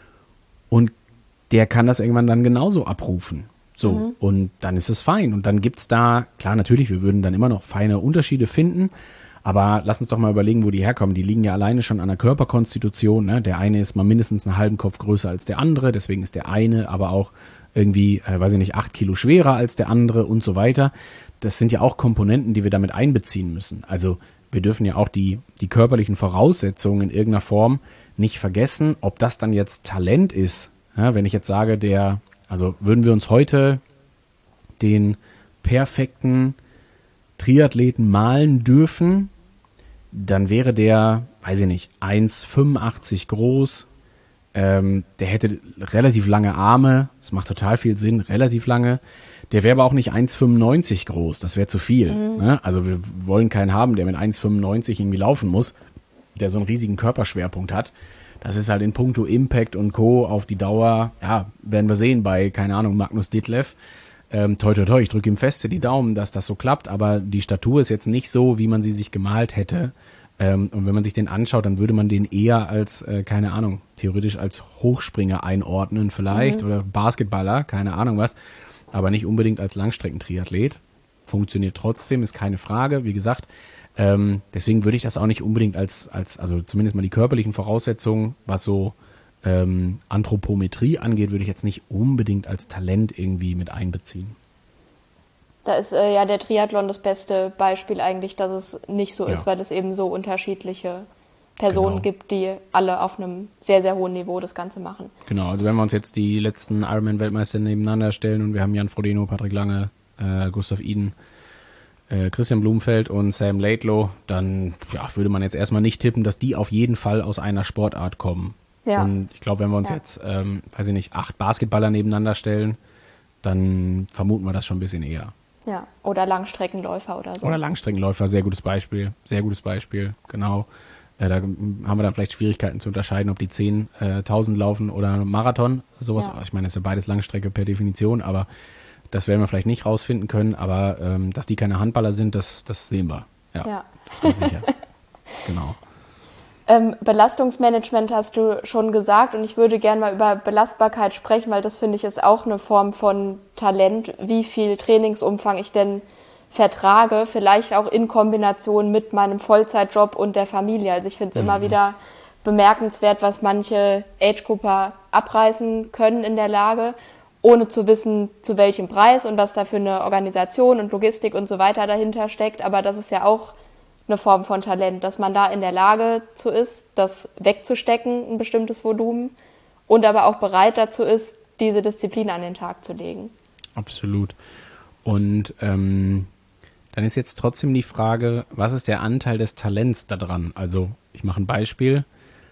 und der kann das irgendwann dann genauso abrufen. So, mhm. Und dann ist es fein. Und dann gibt's da, klar, natürlich, wir würden dann immer noch feine Unterschiede finden, aber lass uns doch mal überlegen, wo die herkommen. Die liegen ja alleine schon an der Körperkonstitution. Ne? Der eine ist mal mindestens einen halben Kopf größer als der andere. Deswegen ist der eine aber auch irgendwie, äh, weiß ich nicht, acht Kilo schwerer als der andere und so weiter. Das sind ja auch Komponenten, die wir damit einbeziehen müssen. Also wir dürfen ja auch die, die körperlichen Voraussetzungen in irgendeiner Form nicht vergessen. Ob das dann jetzt Talent ist, ja, wenn ich jetzt sage, der, also würden wir uns heute den perfekten Triathleten malen dürfen, dann wäre der, weiß ich nicht, eins Komma fünfundachtzig groß, ähm, der hätte relativ lange Arme, das macht total viel Sinn, relativ lange, der wäre aber auch nicht eins Komma fünfundneunzig groß, das wäre zu viel. Mhm. Ne? Also wir wollen keinen haben, der mit eins Komma fünfundneunzig irgendwie laufen muss, der so einen riesigen Körperschwerpunkt hat. Das ist halt in puncto Impact und Co. auf die Dauer, ja, werden wir sehen bei, keine Ahnung, Magnus Ditlev. Ähm, toi, toi, toi, ich drücke ihm fest die Daumen, dass das so klappt, aber die Statur ist jetzt nicht so, wie man sie sich gemalt hätte. Ähm, und wenn man sich den anschaut, dann würde man den eher als, äh, keine Ahnung, theoretisch als Hochspringer einordnen vielleicht, mhm. oder Basketballer, keine Ahnung was, aber nicht unbedingt als Langstreckentriathlet. Funktioniert trotzdem, ist keine Frage, wie gesagt. Ähm, deswegen würde ich das auch nicht unbedingt als, als, also zumindest mal die körperlichen Voraussetzungen, was so Ähm, Anthropometrie angeht, würde ich jetzt nicht unbedingt als Talent irgendwie mit einbeziehen. Da ist äh, ja der Triathlon das beste Beispiel eigentlich, dass es nicht so ja. ist, weil es eben so unterschiedliche Personen genau. gibt, die alle auf einem sehr, sehr hohen Niveau das Ganze machen. Genau, also wenn wir uns jetzt die letzten Ironman-Weltmeister nebeneinander stellen und wir haben Jan Frodeno, Patrick Lange, äh, Gustav Iden, äh, Christian Blumfeld und Sam Laidlow, dann ja, würde man jetzt erstmal nicht tippen, dass die auf jeden Fall aus einer Sportart kommen. Ja. Und ich glaube, wenn wir uns Ja. jetzt, ähm, weiß ich nicht, acht Basketballer nebeneinander stellen, dann vermuten wir das schon ein bisschen eher. Ja, oder Langstreckenläufer oder so. Oder Langstreckenläufer, sehr gutes Beispiel, sehr gutes Beispiel, genau. Äh, da haben wir dann vielleicht Schwierigkeiten zu unterscheiden, ob die zehntausend laufen oder Marathon, sowas. Ja. Ich meine, das ist ja beides Langstrecke per Definition, aber das werden wir vielleicht nicht rausfinden können, aber ähm, dass die keine Handballer sind, das, das sehen wir. Ja, Ja. das ist ganz sicher. Genau. Ähm, Belastungsmanagement hast du schon gesagt und ich würde gerne mal über Belastbarkeit sprechen, weil das finde ich ist auch eine Form von Talent, wie viel Trainingsumfang ich denn vertrage, vielleicht auch in Kombination mit meinem Vollzeitjob und der Familie. Also ich finde es Mhm. immer wieder bemerkenswert, was manche Age-Grupper abreißen können in der Lage, ohne zu wissen, zu welchem Preis und was da für eine Organisation und Logistik und so weiter dahinter steckt. Aber das ist ja auch eine Form von Talent, dass man da in der Lage zu ist, das wegzustecken, ein bestimmtes Volumen, und aber auch bereit dazu ist, diese Disziplin an den Tag zu legen. Absolut. Und ähm, dann ist jetzt trotzdem die Frage, was ist der Anteil des Talents da dran? Also ich mache ein Beispiel.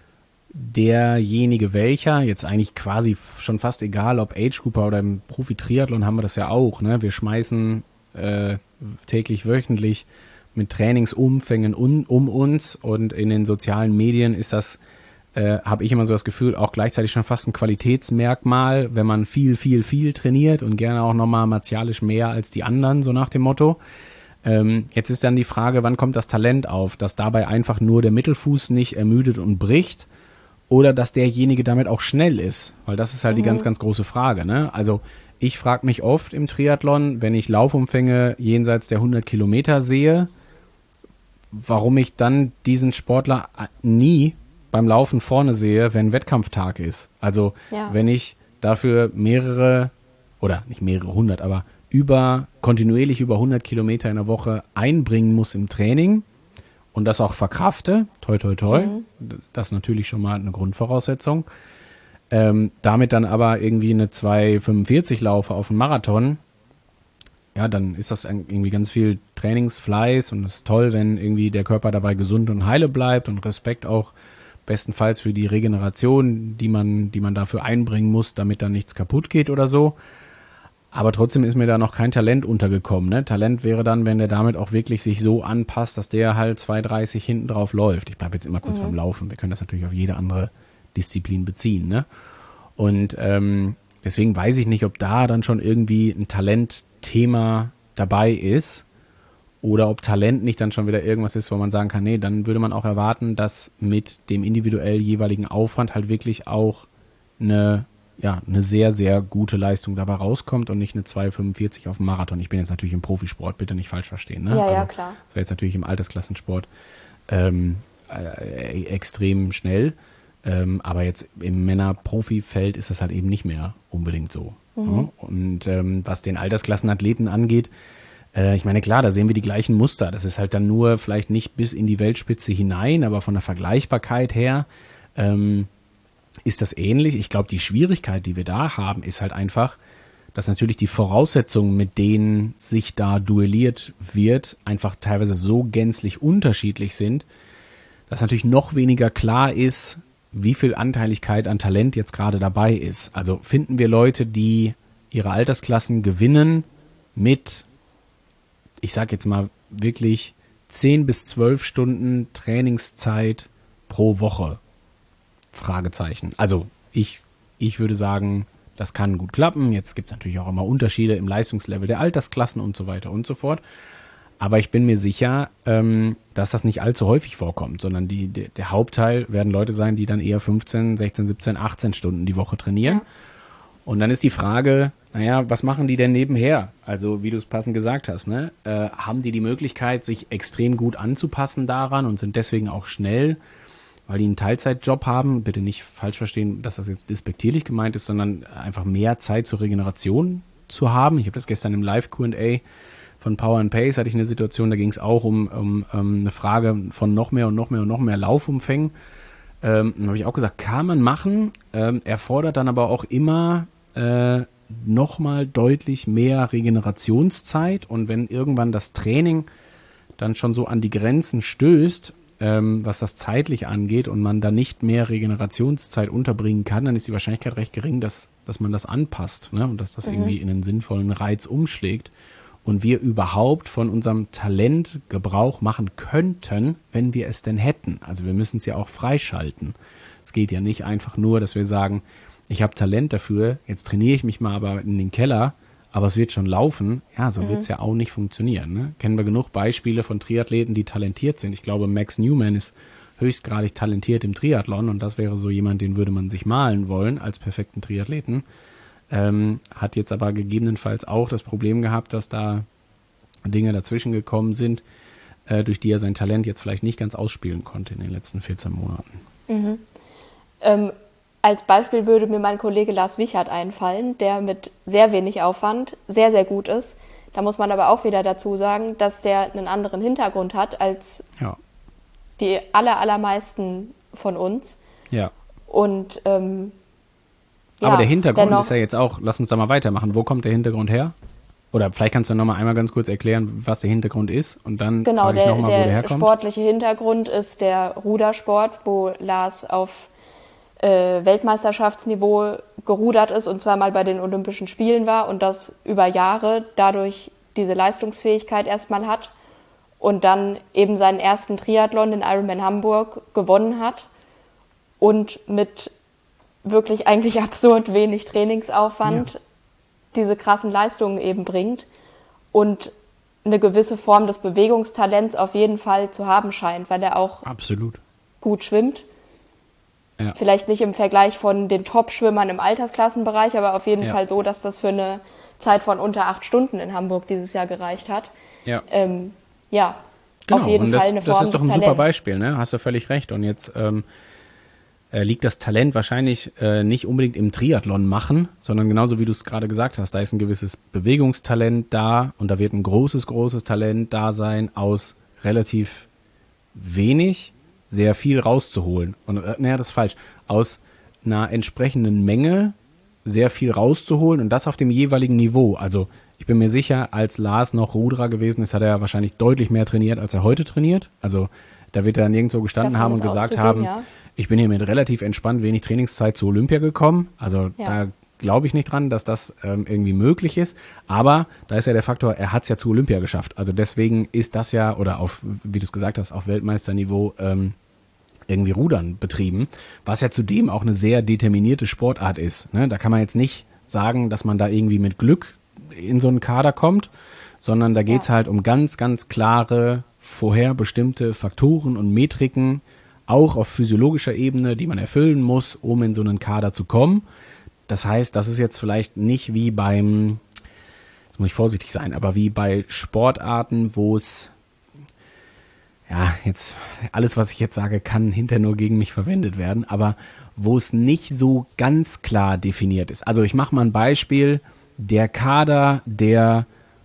Derjenige welcher, jetzt eigentlich quasi schon fast egal, ob Age-Grouper oder im Profi-Triathlon haben wir das ja auch. Ne? Wir schmeißen äh, täglich, wöchentlich mit Trainingsumfängen um, um uns, und in den sozialen Medien ist das, äh, habe ich immer so das Gefühl, auch gleichzeitig schon fast ein Qualitätsmerkmal, wenn man viel, viel, viel trainiert und gerne auch nochmal martialisch mehr als die anderen, so nach dem Motto. Ähm, jetzt ist dann die Frage, wann kommt das Talent auf, dass dabei einfach nur der Mittelfuß nicht ermüdet und bricht, oder dass derjenige damit auch schnell ist, weil das ist halt mhm. die ganz, ganz große Frage. Ne? Also ich frage mich oft im Triathlon, wenn ich Laufumfänge jenseits der hundert Kilometer sehe, warum ich dann diesen Sportler nie beim Laufen vorne sehe, wenn Wettkampftag ist. Also Ja. wenn ich dafür mehrere, oder nicht mehrere hundert, aber über kontinuierlich über hundert Kilometer in der Woche einbringen muss im Training und das auch verkrafte, toi toi toi, Mhm. das ist natürlich schon mal eine Grundvoraussetzung, ähm, damit dann aber irgendwie eine zwei fünfundvierzig laufe auf dem Marathon, ja, dann ist das irgendwie ganz viel Trainingsfleiß und es ist toll, wenn irgendwie der Körper dabei gesund und heile bleibt, und Respekt auch bestenfalls für die Regeneration, die man, die man dafür einbringen muss, damit dann nichts kaputt geht oder so. Aber trotzdem ist mir da noch kein Talent untergekommen. Ne? Talent wäre dann, wenn der damit auch wirklich sich so anpasst, dass der halt zwei dreißig hinten drauf läuft. Ich bleibe jetzt immer kurz Mhm. beim Laufen. Wir können das natürlich auf jede andere Disziplin beziehen. Ne? Und ähm, deswegen weiß ich nicht, ob da dann schon irgendwie ein Talentthema dabei ist oder ob Talent nicht dann schon wieder irgendwas ist, wo man sagen kann, nee, dann würde man auch erwarten, dass mit dem individuell jeweiligen Aufwand halt wirklich auch eine, ja, eine sehr, sehr gute Leistung dabei rauskommt und nicht eine zwei fünfundvierzig auf dem Marathon. Ich bin jetzt natürlich im Profisport, bitte nicht falsch verstehen. Ne? Ja, ja, also, klar. das wäre jetzt natürlich im Altersklassensport ähm, äh, extrem schnell. Ähm, aber jetzt im Männer-Profi-Feld ist das halt eben nicht mehr unbedingt so. Mhm. Ja? Und ähm, was den Altersklassenathleten angeht, äh, ich meine, klar, da sehen wir die gleichen Muster. Das ist halt dann nur vielleicht nicht bis in die Weltspitze hinein, aber von der Vergleichbarkeit her ähm, ist das ähnlich. Ich glaube, die Schwierigkeit, die wir da haben, ist halt einfach, dass natürlich die Voraussetzungen, mit denen sich da duelliert wird, einfach teilweise so gänzlich unterschiedlich sind, dass natürlich noch weniger klar ist, wie viel Anteiligkeit an Talent jetzt gerade dabei ist. Also finden wir Leute, die ihre Altersklassen gewinnen mit, ich sag jetzt mal wirklich zehn bis zwölf Stunden Trainingszeit pro Woche? Fragezeichen. Also ich, ich würde sagen, das kann gut klappen. Jetzt gibt es natürlich auch immer Unterschiede im Leistungslevel der Altersklassen und so weiter und so fort. Aber ich bin mir sicher, ähm, dass das nicht allzu häufig vorkommt, sondern die, die, der Hauptteil werden Leute sein, die dann eher fünfzehn, sechzehn, siebzehn, achtzehn Stunden die Woche trainieren. Ja. Und dann ist die Frage, naja, was machen die denn nebenher? Also wie du es passend gesagt hast, ne? Äh, haben die die Möglichkeit, sich extrem gut anzupassen daran und sind deswegen auch schnell, weil die einen Teilzeitjob haben? Bitte nicht falsch verstehen, dass das jetzt despektierlich gemeint ist, sondern einfach mehr Zeit zur Regeneration zu haben. Ich habe das gestern im Live-Q and A von Power and Pace, hatte ich eine Situation, da ging es auch um, um, um eine Frage von noch mehr und noch mehr und noch mehr Laufumfängen. Ähm, da habe ich auch gesagt, kann man machen, ähm, erfordert dann aber auch immer äh, nochmal deutlich mehr Regenerationszeit und wenn irgendwann das Training dann schon so an die Grenzen stößt, ähm, was das zeitlich angeht und man da nicht mehr Regenerationszeit unterbringen kann, dann ist die Wahrscheinlichkeit recht gering, dass, dass man das anpasst, ne? Und dass das mhm. irgendwie in einen sinnvollen Reiz umschlägt und wir überhaupt von unserem Talent Gebrauch machen könnten, wenn wir es denn hätten. Also wir müssen es ja auch freischalten. Es geht ja nicht einfach nur, dass wir sagen, ich habe Talent dafür, jetzt trainiere ich mich mal aber in den Keller, aber es wird schon laufen. Ja, so mhm. wird es ja auch nicht funktionieren. Ne? Kennen wir genug Beispiele von Triathleten, die talentiert sind. Ich glaube, Max Newman ist höchstgradig talentiert im Triathlon und das wäre so jemand, den würde man sich malen wollen als perfekten Triathleten. Ähm, hat jetzt aber gegebenenfalls auch das Problem gehabt, dass da Dinge dazwischen gekommen sind, äh, durch die er sein Talent jetzt vielleicht nicht ganz ausspielen konnte in den letzten vierzehn Monaten. Mhm. Ähm, als Beispiel würde mir mein Kollege Lars Wichert einfallen, der mit sehr wenig Aufwand sehr, sehr gut ist. Da muss man aber auch wieder dazu sagen, dass der einen anderen Hintergrund hat als ja. die aller, allermeisten von uns. Ja. Und ähm, aber ja, der Hintergrund dennoch, ist ja jetzt auch, lass uns da mal weitermachen. Wo kommt der Hintergrund her? Oder vielleicht kannst du noch mal einmal ganz kurz erklären, was der Hintergrund ist und dann genau, frage ich der, noch mal, der wo der herkommt. Der sportliche Hintergrund ist der Rudersport, wo Lars auf äh, Weltmeisterschaftsniveau gerudert ist und zweimal bei den Olympischen Spielen war und das über Jahre dadurch diese Leistungsfähigkeit erstmal hat und dann eben seinen ersten Triathlon, den Ironman Hamburg, gewonnen hat und mit wirklich eigentlich absurd wenig Trainingsaufwand ja. diese krassen Leistungen eben bringt und eine gewisse Form des Bewegungstalents auf jeden Fall zu haben scheint, weil er auch Absolut. gut schwimmt. Ja. Vielleicht nicht im Vergleich von den Top-Schwimmern im Altersklassenbereich, aber auf jeden ja. Fall so, dass das für eine Zeit von unter acht Stunden in Hamburg dieses Jahr gereicht hat. Ja, ähm, ja genau. auf jeden und das, Fall eine Form das ist doch ein des super Talents. Beispiel, ne? Hast du völlig recht. Und jetzt ähm, äh, liegt das Talent wahrscheinlich äh, nicht unbedingt im Triathlon machen, sondern genauso wie du es gerade gesagt hast, da ist ein gewisses Bewegungstalent da und da wird ein großes, großes Talent da sein, aus relativ wenig sehr viel rauszuholen. Und äh, naja, das ist falsch. Aus einer entsprechenden Menge sehr viel rauszuholen und das auf dem jeweiligen Niveau. Also ich bin mir sicher, als Lars noch Ruderer gewesen ist, hat er wahrscheinlich deutlich mehr trainiert, als er heute trainiert. Also da wird er dann nirgendwo gestanden Davon haben und ist gesagt auszugehen, haben, ja. ich bin hier mit relativ entspannt wenig Trainingszeit zu Olympia gekommen. Also Ja. da glaube ich nicht dran, dass das ähm, irgendwie möglich ist. Aber da ist ja der Faktor, er hat es ja zu Olympia geschafft. Also deswegen ist das ja, oder auf, wie du es gesagt hast, auf Weltmeisterniveau ähm, irgendwie Rudern betrieben, was ja zudem auch eine sehr determinierte Sportart ist. Ne? Da kann man jetzt nicht sagen, dass man da irgendwie mit Glück in so einen Kader kommt, sondern da geht es Ja. halt um ganz, ganz klare, vorherbestimmte Faktoren und Metriken, auch auf physiologischer Ebene, die man erfüllen muss, um in so einen Kader zu kommen. Das heißt, das ist jetzt vielleicht nicht wie beim, jetzt muss ich vorsichtig sein, aber wie bei Sportarten, wo es, ja, jetzt, alles, was ich jetzt sage, kann hinterher nur gegen mich verwendet werden, aber wo es nicht so ganz klar definiert ist. Also ich mache mal ein Beispiel, der Kader der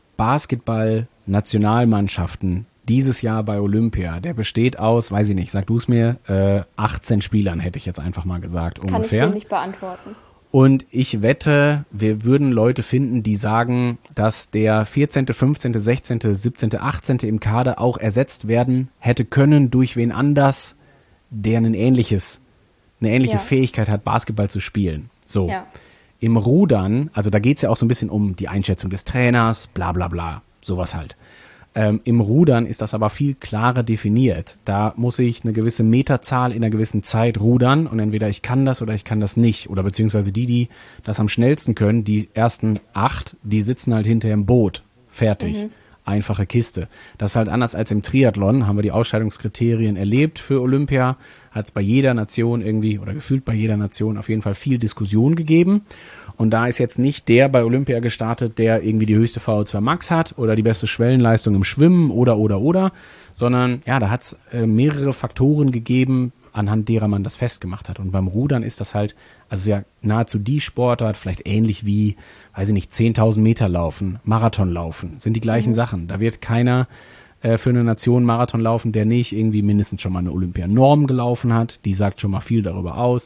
Basketball-Nationalmannschaften dieses Jahr bei Olympia, der besteht aus, weiß ich nicht, sag du es mir, äh, achtzehn Spielern, hätte ich jetzt einfach mal gesagt, Kann ungefähr. ich dir nicht beantworten. Und ich wette, wir würden Leute finden, die sagen, dass der vierzehnte, fünfzehnte, sechzehnte, siebzehnte, achtzehnte im Kader auch ersetzt werden hätte können durch wen anders, der ein ähnliches, eine ähnliche Ja. Fähigkeit hat, Basketball zu spielen. So. Ja. Im Rudern, also da geht es ja auch so ein bisschen um die Einschätzung des Trainers, bla bla bla, sowas halt. Ähm, Im Rudern ist das aber viel klarer definiert. Da muss ich eine gewisse Meterzahl in einer gewissen Zeit rudern und entweder ich kann das oder ich kann das nicht. Oder beziehungsweise die, die das am schnellsten können, die ersten acht, die sitzen halt hinterher im Boot. Fertig. Mhm. Einfache Kiste. Das ist halt anders als im Triathlon, haben wir die Ausscheidungskriterien erlebt für Olympia. Hat es bei jeder Nation irgendwie, oder gefühlt bei jeder Nation auf jeden Fall viel Diskussion gegeben. Und da ist jetzt nicht der bei Olympia gestartet, der irgendwie die höchste V O zwei Max hat oder die beste Schwellenleistung im Schwimmen oder, oder, oder, sondern ja, da hat es äh, mehrere Faktoren gegeben, anhand derer man das festgemacht hat. Und beim Rudern ist das halt, also ja nahezu die Sportart, vielleicht ähnlich wie, weiß ich nicht, zehntausend Meter laufen, Marathon laufen, sind die gleichen mhm. Sachen. Da wird keiner äh, für eine Nation Marathon laufen, der nicht irgendwie mindestens schon mal eine Olympianorm gelaufen hat. Die sagt schon mal viel darüber aus.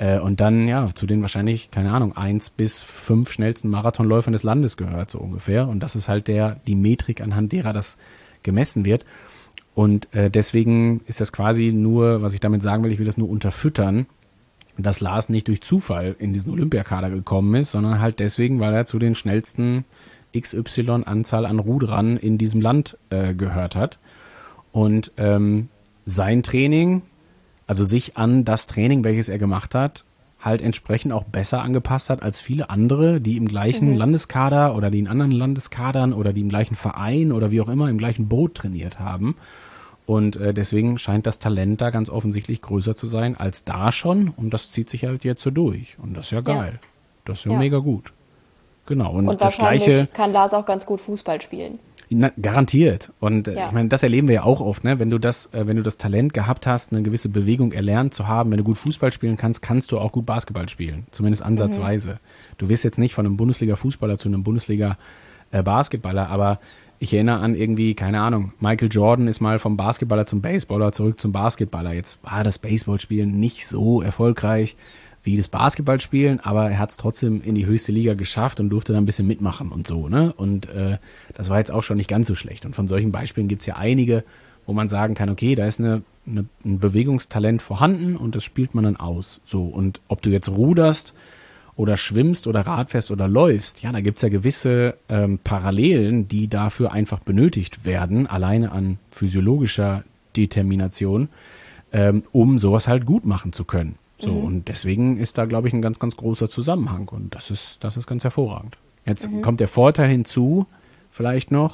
Äh, und dann, ja, zu den wahrscheinlich, keine Ahnung, eins bis fünf schnellsten Marathonläufern des Landes gehört, so ungefähr. Und das ist halt der, die Metrik, anhand derer das gemessen wird. Und äh, deswegen ist das quasi nur, was ich damit sagen will, ich will das nur unterfüttern, dass Lars nicht durch Zufall in diesen Olympiakader gekommen ist, sondern halt deswegen, weil er zu den schnellsten X Y-Anzahl an Ruderern in diesem Land äh, gehört hat. Und ähm, sein Training, also sich an das Training, welches er gemacht hat, halt entsprechend auch besser angepasst hat als viele andere, die im gleichen mhm. Landeskader oder die in anderen Landeskadern oder die im gleichen Verein oder wie auch immer im gleichen Boot trainiert haben. Und äh, deswegen scheint das Talent da ganz offensichtlich größer zu sein als da schon. Und das zieht sich halt jetzt so durch. Und das ist ja geil. Ja. Das ist ja, ja mega gut. Genau. Und, und das wahrscheinlich Gleiche kann Lars auch ganz gut Fußball spielen. Na, garantiert. Und äh, ja. ich meine, das erleben wir ja auch oft, ne? Wenn du das, äh, wenn du das Talent gehabt hast, eine gewisse Bewegung erlernt zu haben, wenn du gut Fußball spielen kannst, kannst du auch gut Basketball spielen. Zumindest ansatzweise. Mhm. Du wirst jetzt nicht von einem Bundesliga-Fußballer zu einem Bundesliga-Basketballer, aber ich erinnere an irgendwie, keine Ahnung, Michael Jordan ist mal vom Basketballer zum Baseballer zurück zum Basketballer. Jetzt war das Baseballspielen nicht so erfolgreich wie das Basketballspielen, aber er hat es trotzdem in die höchste Liga geschafft und durfte da ein bisschen mitmachen und so, ne? Und äh, das war jetzt auch schon nicht ganz so schlecht. Und von solchen Beispielen gibt es ja einige, wo man sagen kann, okay, da ist eine, eine, ein Bewegungstalent vorhanden und das spielt man dann aus. So, und ob du jetzt ruderst oder schwimmst oder Radfährst oder läufst, ja, da gibt es ja gewisse ähm, Parallelen, die dafür einfach benötigt werden, alleine an physiologischer Determination, ähm, um sowas halt gut machen zu können. So, mhm. und deswegen ist da, glaube ich, ein ganz, ganz großer Zusammenhang und das ist, das ist ganz hervorragend. Jetzt mhm. kommt der Vorteil hinzu, vielleicht noch,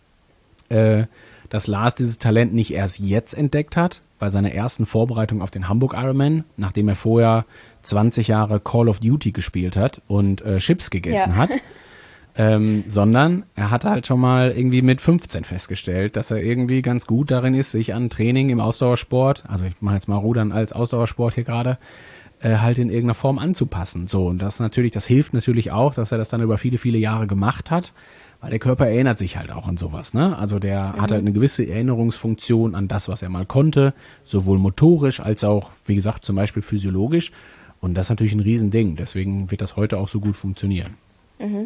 äh, dass Lars dieses Talent nicht erst jetzt entdeckt hat, bei seiner ersten Vorbereitung auf den Hamburg Ironman, nachdem er vorher zwanzig Jahre Call of Duty gespielt hat und äh, Chips gegessen ja. hat, ähm, sondern er hat halt schon mal irgendwie mit fünfzehn festgestellt, dass er irgendwie ganz gut darin ist, sich an Training im Ausdauersport, also ich mache jetzt mal Rudern als Ausdauersport hier gerade, äh, halt in irgendeiner Form anzupassen. So, und das natürlich, das hilft natürlich auch, dass er das dann über viele, viele Jahre gemacht hat, weil der Körper erinnert sich halt auch an sowas, ne? Also der mhm. hat halt eine gewisse Erinnerungsfunktion an das, was er mal konnte, sowohl motorisch als auch, wie gesagt, zum Beispiel physiologisch. Und das ist natürlich ein Riesending. Deswegen wird das heute auch so gut funktionieren. Mhm.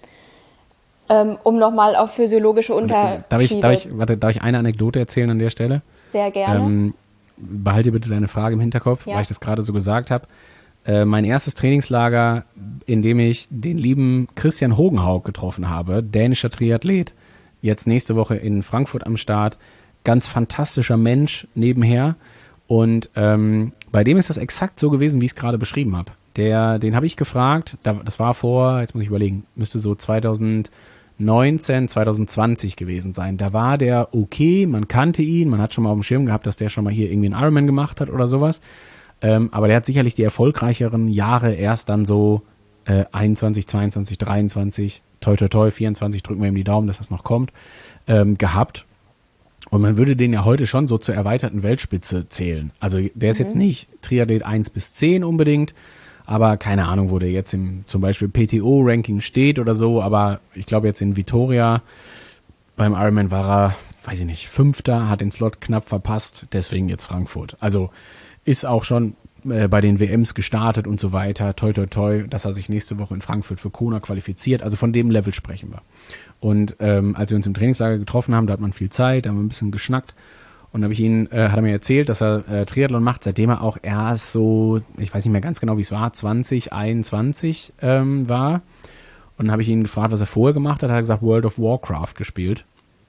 Ähm, um nochmal auf physiologische Unterschiede... Darf ich, darf, ich, warte, darf ich eine Anekdote erzählen an der Stelle? Sehr gerne. Ähm, behalte bitte deine Frage im Hinterkopf, ja. weil ich das gerade so gesagt habe. Äh, mein erstes Trainingslager, in dem ich den lieben Christian Hogenhaug getroffen habe, dänischer Triathlet, jetzt nächste Woche in Frankfurt am Start, ganz fantastischer Mensch nebenher. Und ähm, bei dem ist das exakt so gewesen, wie ich es gerade beschrieben habe. Der, den habe ich gefragt, da, das war vor, jetzt muss ich überlegen, müsste so zweitausendneunzehn, zweitausendzwanzig gewesen sein. Da war der okay, man kannte ihn, man hat schon mal auf dem Schirm gehabt, dass der schon mal hier irgendwie einen Ironman gemacht hat oder sowas. Ähm, aber der hat sicherlich die erfolgreicheren Jahre erst dann so äh, einundzwanzig, zweiundzwanzig, dreiundzwanzig, toi toi toi, vierundzwanzig, drücken wir ihm die Daumen, dass das noch kommt, ähm, gehabt. Und man würde den ja heute schon so zur erweiterten Weltspitze zählen. Also der ist mhm. jetzt nicht Triathlet eins bis zehn unbedingt, aber keine Ahnung, wo der jetzt im zum Beispiel P T O-Ranking steht oder so. Aber ich glaube jetzt in Vitoria beim Ironman war er, weiß ich nicht, Fünfter, hat den Slot knapp verpasst, deswegen jetzt Frankfurt. Also ist auch schon äh, bei den W Ms gestartet und so weiter. Toi, toi, toi, dass er sich nächste Woche in Frankfurt für Kona qualifiziert. Also von dem Level sprechen wir. Und ähm, als wir uns im Trainingslager getroffen haben, da hat man viel Zeit, da haben wir ein bisschen geschnackt. Und da habe ich ihn, äh, hat er mir erzählt, dass er äh, Triathlon macht, seitdem er auch erst so, ich weiß nicht mehr ganz genau, wie es war, zwanzig einundzwanzig ähm, war. Und dann habe ich ihn gefragt, was er vorher gemacht hat. Er hat gesagt, World of Warcraft gespielt.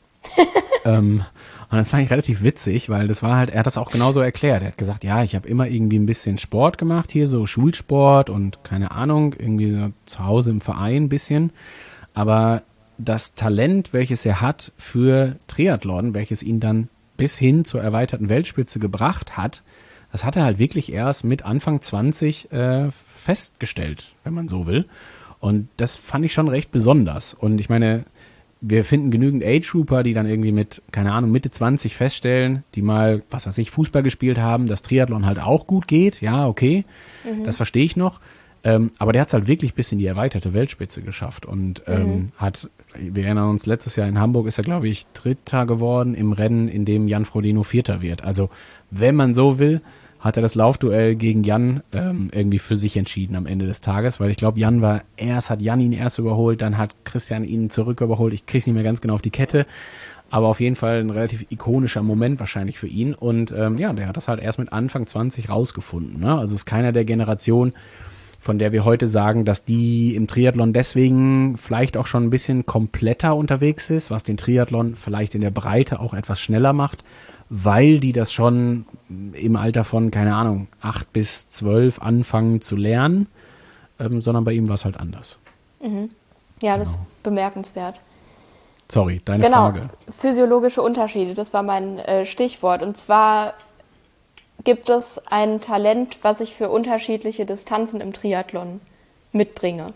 ähm, und das fand ich relativ witzig, weil das war halt, er hat das auch genauso erklärt. Er hat gesagt, ja, ich habe immer irgendwie ein bisschen Sport gemacht hier, so Schulsport und keine Ahnung, irgendwie so zu Hause im Verein ein bisschen. Aber das Talent, welches er hat für Triathlon, welches ihn dann bis hin zur erweiterten Weltspitze gebracht hat, das hat er halt wirklich erst mit Anfang zwanzig äh, festgestellt, wenn man so will. Und das fand ich schon recht besonders. Und ich meine, wir finden genügend Age-Trooper, die dann irgendwie mit, keine Ahnung, Mitte zwanzig feststellen, die mal, was weiß ich, Fußball gespielt haben, dass Triathlon halt auch gut geht. Ja, okay, mhm. das verstehe ich noch. Ähm, aber der hat es halt wirklich bis in die erweiterte Weltspitze geschafft und ähm, mhm. hat, wir erinnern uns, letztes Jahr in Hamburg ist er, glaube ich, Dritter geworden im Rennen, in dem Jan Frodeno Vierter wird. Also, wenn man so will, hat er das Laufduell gegen Jan ähm, irgendwie für sich entschieden am Ende des Tages, weil ich glaube, Jan war erst, hat Jan ihn erst überholt, dann hat Christian ihn zurück überholt. Ich krieg's nicht mehr ganz genau auf die Kette, aber auf jeden Fall ein relativ ikonischer Moment wahrscheinlich für ihn. Und ähm, ja, der hat das halt erst mit Anfang zwanzig rausgefunden. Ne? Also ist keiner der Generation, von der wir heute sagen, dass die im Triathlon deswegen vielleicht auch schon ein bisschen kompletter unterwegs ist, was den Triathlon vielleicht in der Breite auch etwas schneller macht, weil die das schon im Alter von, keine Ahnung, acht bis zwölf anfangen zu lernen, ähm, sondern bei ihm war es halt anders. Mhm. Ja, das genau. ist bemerkenswert. Sorry, deine genau. Frage. Physiologische Unterschiede, das war mein äh, Stichwort. Und zwar gibt es ein Talent, was ich für unterschiedliche Distanzen im Triathlon mitbringe.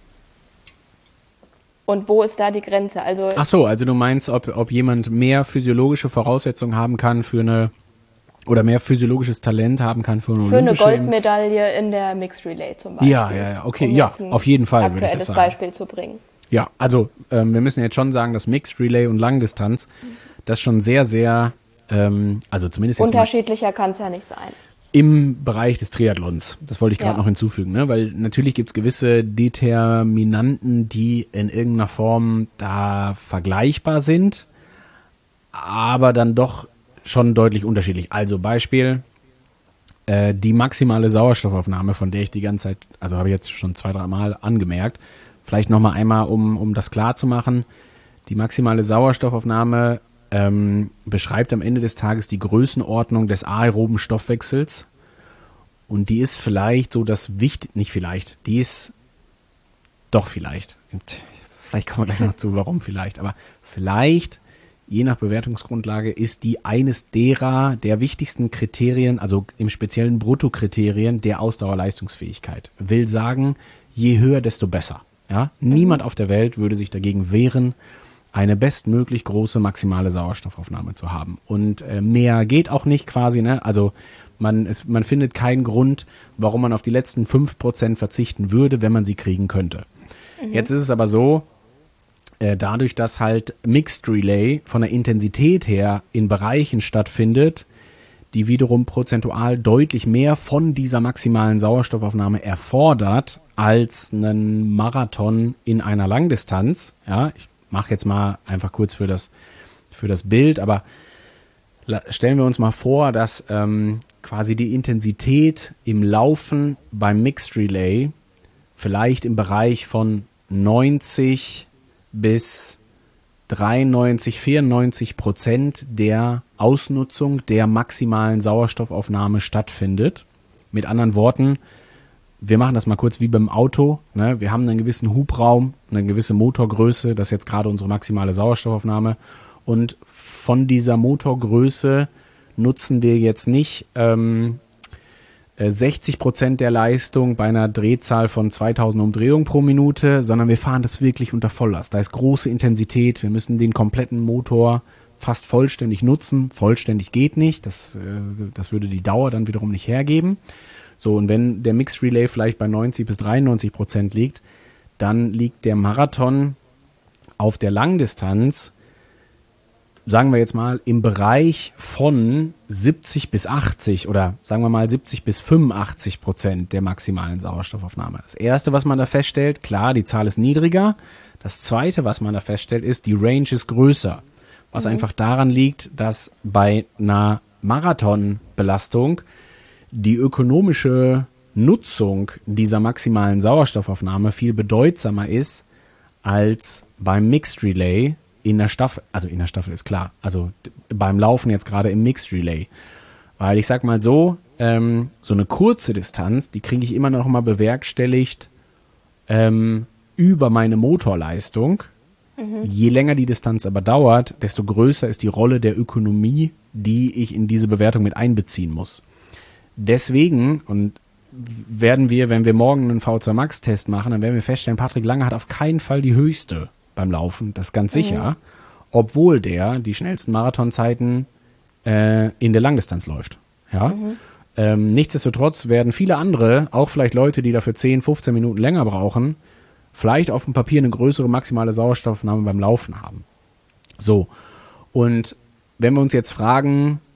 Und wo ist da die Grenze? Also Ach so, also du meinst, ob, ob jemand mehr physiologische Voraussetzungen haben kann für eine, oder mehr physiologisches Talent haben kann für eine Für eine olympische Goldmedaille in der Mixed Relay zum Beispiel. Ja, ja, ja, okay, um ja, jetzt ein auf jeden Fall würde ich das aktuelles sagen. Beispiel zu bringen. Ja, also ähm, wir müssen jetzt schon sagen, dass Mixed Relay und Langdistanz, das schon sehr, sehr, ähm, also zumindest jetzt unterschiedlicher kann es ja nicht sein. Im Bereich des Triathlons, das wollte ich gerade Ja. noch hinzufügen, ne? Weil natürlich gibt es gewisse Determinanten, die in irgendeiner Form da vergleichbar sind, aber dann doch schon deutlich unterschiedlich. Also Beispiel, äh, die maximale Sauerstoffaufnahme, von der ich die ganze Zeit, also habe ich jetzt schon zwei, drei Mal angemerkt, vielleicht nochmal einmal, um, um das klar zu machen, die maximale Sauerstoffaufnahme Ähm, beschreibt am Ende des Tages die Größenordnung des aeroben Stoffwechsels und die ist vielleicht so das Wichtig, nicht vielleicht, die ist doch vielleicht, vielleicht kommen wir gleich noch zu, warum vielleicht, aber vielleicht, je nach Bewertungsgrundlage, ist die eines derer der wichtigsten Kriterien, also im speziellen Bruttokriterien der Ausdauerleistungsfähigkeit. Will sagen, je höher, desto besser. Ja? Mhm. Niemand auf der Welt würde sich dagegen wehren, eine bestmöglich große maximale Sauerstoffaufnahme zu haben. Und äh, mehr geht auch nicht quasi, ne? Also man, es, man findet keinen Grund, warum man auf die letzten fünf Prozent verzichten würde, wenn man sie kriegen könnte. Mhm. Jetzt ist es aber so, äh, dadurch, dass halt Mixed Relay von der Intensität her in Bereichen stattfindet, die wiederum prozentual deutlich mehr von dieser maximalen Sauerstoffaufnahme erfordert als einen Marathon in einer Langdistanz, ja, ich mache jetzt mal einfach kurz für das, für das Bild, aber stellen wir uns mal vor, dass ähm, quasi die Intensität im Laufen beim Mixed Relay vielleicht im Bereich von neunzig bis dreiundneunzig, vierundneunzig Prozent der Ausnutzung der maximalen Sauerstoffaufnahme stattfindet. Mit anderen Worten, wir machen das mal kurz wie beim Auto. Ne? Wir haben einen gewissen Hubraum, eine gewisse Motorgröße, das ist jetzt gerade unsere maximale Sauerstoffaufnahme. Und von dieser Motorgröße nutzen wir jetzt nicht ähm, sechzig Prozent der Leistung bei einer Drehzahl von zweitausend Umdrehungen pro Minute, sondern wir fahren das wirklich unter Volllast. Da ist große Intensität, wir müssen den kompletten Motor fast vollständig nutzen. Vollständig geht nicht, das, äh, das würde die Dauer dann wiederum nicht hergeben. So, und wenn der Mixed Relay vielleicht bei neunzig bis dreiundneunzig Prozent liegt, dann liegt der Marathon auf der Langdistanz, sagen wir jetzt mal, im Bereich von siebzig bis achtzig oder sagen wir mal siebzig bis fünfundachtzig Prozent der maximalen Sauerstoffaufnahme. Das Erste, was man da feststellt, klar, die Zahl ist niedriger. Das Zweite, was man da feststellt, ist, die Range ist größer. Was mhm. einfach daran liegt, dass bei einer Marathonbelastung die ökonomische Nutzung dieser maximalen Sauerstoffaufnahme viel bedeutsamer ist als beim Mixed Relay in der Staffel, also in der Staffel ist klar, also beim Laufen jetzt gerade im Mixed Relay. Weil ich sag mal so, ähm, so eine kurze Distanz, die kriege ich immer noch mal bewerkstelligt ähm, über meine Motorleistung. Mhm. Je länger die Distanz aber dauert, desto größer ist die Rolle der Ökonomie, die ich in diese Bewertung mit einbeziehen muss. Deswegen, und werden wir, wenn wir morgen einen V zwei Max-Test machen, dann werden wir feststellen, Patrick Lange hat auf keinen Fall die höchste beim Laufen, das ist ganz sicher, mhm. obwohl der die schnellsten Marathonzeiten äh, in der Langdistanz läuft. Ja? Mhm. Ähm, nichtsdestotrotz werden viele andere, auch vielleicht Leute, die dafür zehn, fünfzehn Minuten länger brauchen, vielleicht auf dem Papier eine größere maximale Sauerstoffnahme beim Laufen haben. So, und wenn wir uns jetzt fragen,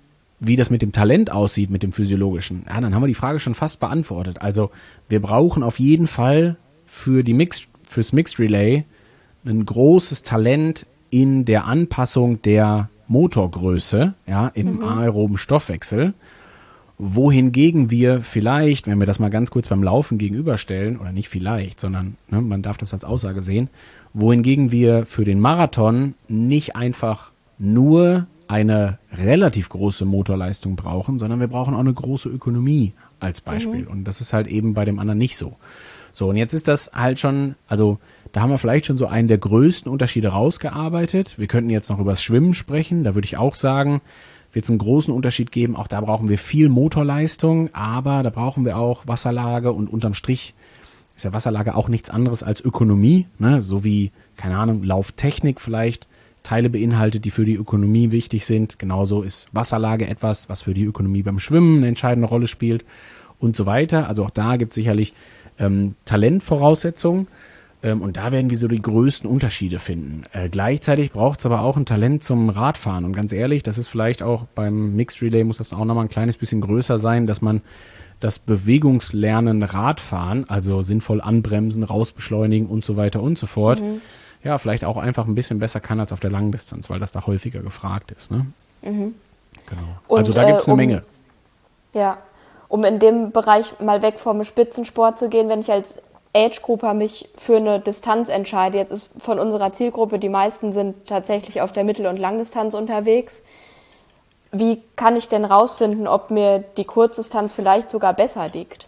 wie das mit dem Talent aussieht, mit dem physiologischen, ja, dann haben wir die Frage schon fast beantwortet. Also wir brauchen auf jeden Fall für die Mixed, fürs Mixed Relay ein großes Talent in der Anpassung der Motorgröße, ja, im mhm. aeroben Stoffwechsel, wohingegen wir vielleicht, wenn wir das mal ganz kurz beim Laufen gegenüberstellen, oder nicht vielleicht, sondern ne, man darf das als Aussage sehen, wohingegen wir für den Marathon nicht einfach nur eine relativ große Motorleistung brauchen, sondern wir brauchen auch eine große Ökonomie als Beispiel. Mhm. Und das ist halt eben bei dem anderen nicht so. So, und jetzt ist das halt schon, also da haben wir vielleicht schon so einen der größten Unterschiede rausgearbeitet. Wir könnten jetzt noch über das Schwimmen sprechen. Da würde ich auch sagen, wird es einen großen Unterschied geben. Auch da brauchen wir viel Motorleistung, aber da brauchen wir auch Wasserlage und unterm Strich ist ja Wasserlage auch nichts anderes als Ökonomie, ne? So wie, keine Ahnung, Lauftechnik vielleicht Teile beinhaltet, die für die Ökonomie wichtig sind. Genauso ist Wasserlage etwas, was für die Ökonomie beim Schwimmen eine entscheidende Rolle spielt und so weiter. Also auch da gibt es sicherlich ähm, Talentvoraussetzungen ähm, und da werden wir so die größten Unterschiede finden. Äh, gleichzeitig braucht es aber auch ein Talent zum Radfahren und ganz ehrlich, das ist vielleicht auch beim Mixed Relay muss das auch nochmal ein kleines bisschen größer sein, dass man das Bewegungslernen Radfahren, also sinnvoll anbremsen, rausbeschleunigen und so weiter und so fort, mhm. ja, vielleicht auch einfach ein bisschen besser kann als auf der Langdistanz, weil das da häufiger gefragt ist. Ne? Mhm. Genau. Und, also da gibt es eine äh, um, Menge. Ja, um in dem Bereich mal weg vom Spitzensport zu gehen, wenn ich als Age-Grupper mich für eine Distanz entscheide, jetzt ist von unserer Zielgruppe, die meisten sind tatsächlich auf der Mittel- und Langdistanz unterwegs, wie kann ich denn rausfinden, ob mir die Kurzdistanz vielleicht sogar besser liegt?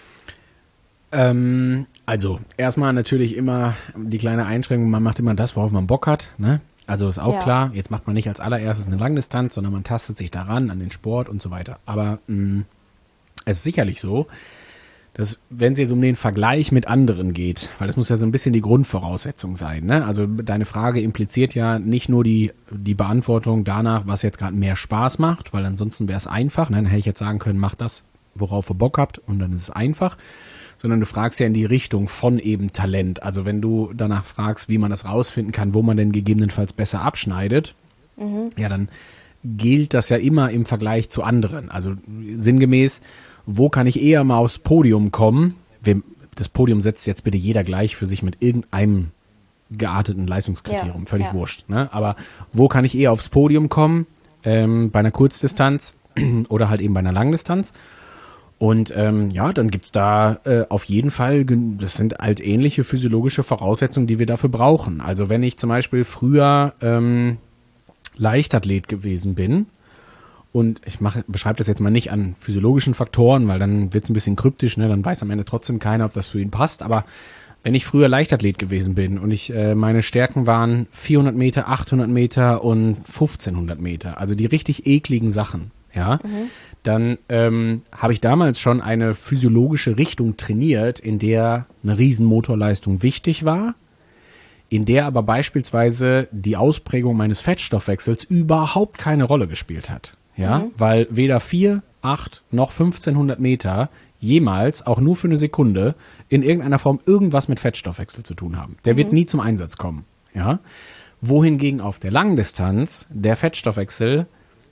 Ähm, also erstmal natürlich immer die kleine Einschränkung, man macht immer das, worauf man Bock hat, ne? Also ist auch ja. klar, jetzt macht man nicht als allererstes eine Langdistanz, sondern man tastet sich daran, an den Sport und so weiter. Aber mh, es ist sicherlich so, dass wenn es jetzt um den Vergleich mit anderen geht, weil das muss ja so ein bisschen die Grundvoraussetzung sein, ne? Also deine Frage impliziert ja nicht nur die, die Beantwortung danach, was jetzt gerade mehr Spaß macht, weil ansonsten wäre es einfach, ne? Dann hätte ich jetzt sagen können, macht das, worauf ihr Bock habt und dann ist es einfach. Sondern du fragst ja in die Richtung von eben Talent. Also wenn du danach fragst, wie man das rausfinden kann, wo man denn gegebenenfalls besser abschneidet, mhm. ja, dann gilt das ja immer im Vergleich zu anderen. Also sinngemäß, wo kann ich eher mal aufs Podium kommen? Das Podium setzt jetzt bitte jeder gleich für sich mit irgendeinem gearteten Leistungskriterium, ja, völlig ja. wurscht. Ne? Aber wo kann ich eher aufs Podium kommen? Ähm, bei einer Kurzdistanz oder halt eben bei einer Langdistanz? Und ähm, ja, dann gibt's da äh, auf jeden Fall, das sind halt ähnliche physiologische Voraussetzungen, die wir dafür brauchen. Also wenn ich zum Beispiel früher ähm, Leichtathlet gewesen bin, und ich mache, beschreibe das jetzt mal nicht an physiologischen Faktoren, weil dann wird's ein bisschen kryptisch, ne? Dann weiß am Ende trotzdem keiner, ob das für ihn passt. Aber wenn ich früher Leichtathlet gewesen bin und ich äh, meine Stärken waren vierhundert Meter, achthundert Meter und fünfzehnhundert Meter, also die richtig ekligen Sachen, ja, mhm. dann ähm, habe ich damals schon eine physiologische Richtung trainiert, in der eine Riesenmotorleistung wichtig war, in der aber beispielsweise die Ausprägung meines Fettstoffwechsels überhaupt keine Rolle gespielt hat. Ja, mhm. weil weder vier, acht noch fünfzehnhundert Meter jemals, auch nur für eine Sekunde, in irgendeiner Form irgendwas mit Fettstoffwechsel zu tun haben. Der mhm. wird nie zum Einsatz kommen. Ja, wohingegen auf der Langdistanz der Fettstoffwechsel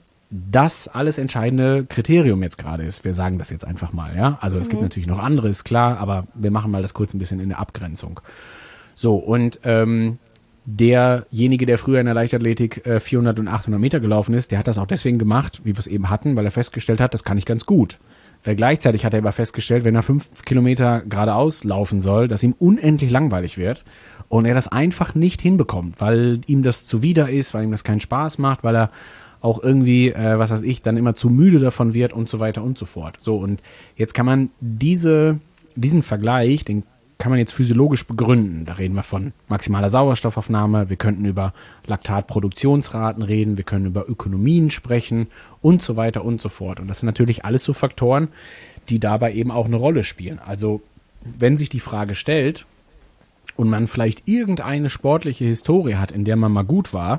das alles entscheidende Kriterium jetzt gerade ist. Wir sagen das jetzt einfach mal, ja. Also es mhm. gibt natürlich noch andere, ist klar, aber wir machen mal das kurz ein bisschen in der Abgrenzung. So, und ähm, derjenige, der früher in der Leichtathletik äh, vierhundert und achthundert Meter gelaufen ist, der hat das auch deswegen gemacht, wie wir es eben hatten, weil er festgestellt hat, das kann ich ganz gut. Äh, gleichzeitig hat er aber festgestellt, wenn er fünf Kilometer geradeaus laufen soll, dass ihm unendlich langweilig wird und er das einfach nicht hinbekommt, weil ihm das zuwider ist, weil ihm das keinen Spaß macht, weil er auch irgendwie, äh, was weiß ich, dann immer zu müde davon wird und so weiter und so fort. So, und jetzt kann man diese, diesen Vergleich, den kann man jetzt physiologisch begründen. Da reden wir von maximaler Sauerstoffaufnahme, wir könnten über Laktatproduktionsraten reden, wir können über Ökonomien sprechen und so weiter und so fort. Und das sind natürlich alles so Faktoren, die dabei eben auch eine Rolle spielen. Also wenn sich die Frage stellt und man vielleicht irgendeine sportliche Historie hat, in der man mal gut war,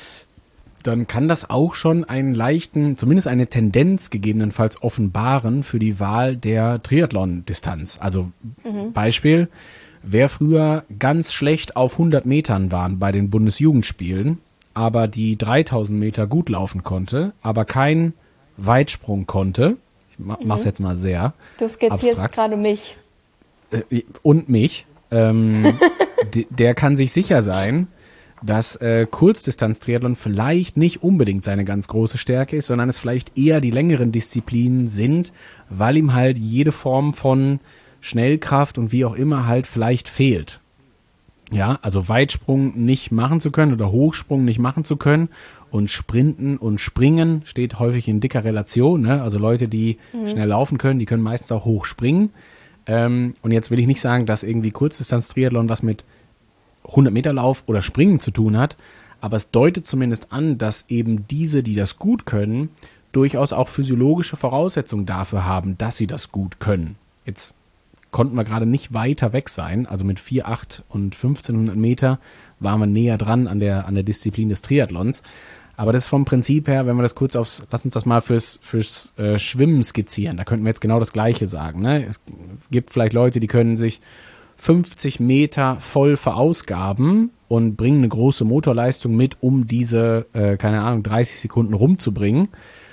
dann kann das auch schon einen leichten, zumindest eine Tendenz gegebenenfalls offenbaren für die Wahl der Triathlon-Distanz. Also mhm. Beispiel, wer früher ganz schlecht auf hundert Metern waren bei den Bundesjugendspielen, aber die dreitausend Meter gut laufen konnte, aber kein Weitsprung konnte, ich mach's mhm. jetzt mal sehr Du skizzierst abstrakt, gerade mich. Äh, und mich, ähm, d- der kann sich sicher sein, dass äh, Kurzdistanz-Triathlon vielleicht nicht unbedingt seine ganz große Stärke ist, sondern es vielleicht eher die längeren Disziplinen sind, weil ihm halt jede Form von Schnellkraft und wie auch immer halt vielleicht fehlt. Ja, also Weitsprung nicht machen zu können oder Hochsprung nicht machen zu können und Sprinten und Springen steht häufig in dicker Relation. Ne? Also Leute, die mhm. schnell laufen können, die können meistens auch hoch springen. Ähm, und jetzt will ich nicht sagen, dass irgendwie Kurzdistanz-Triathlon was mit hundert Meter Lauf oder Springen zu tun hat, aber es deutet zumindest an, dass eben diese, die das gut können, durchaus auch physiologische Voraussetzungen dafür haben, dass sie das gut können. Jetzt konnten wir gerade nicht weiter weg sein, also mit vier, acht und fünfzehnhundert Meter waren wir näher dran an der, an der Disziplin des Triathlons. Aber das ist vom Prinzip her, wenn wir das kurz aufs, lass uns das mal fürs, fürs äh, Schwimmen skizzieren, da könnten wir jetzt genau das Gleiche sagen. Ne? Es gibt vielleicht Leute, die können sich fünfzig Meter voll verausgaben und bringen eine große Motorleistung mit, um diese, äh, keine Ahnung, dreißig Sekunden rumzubringen.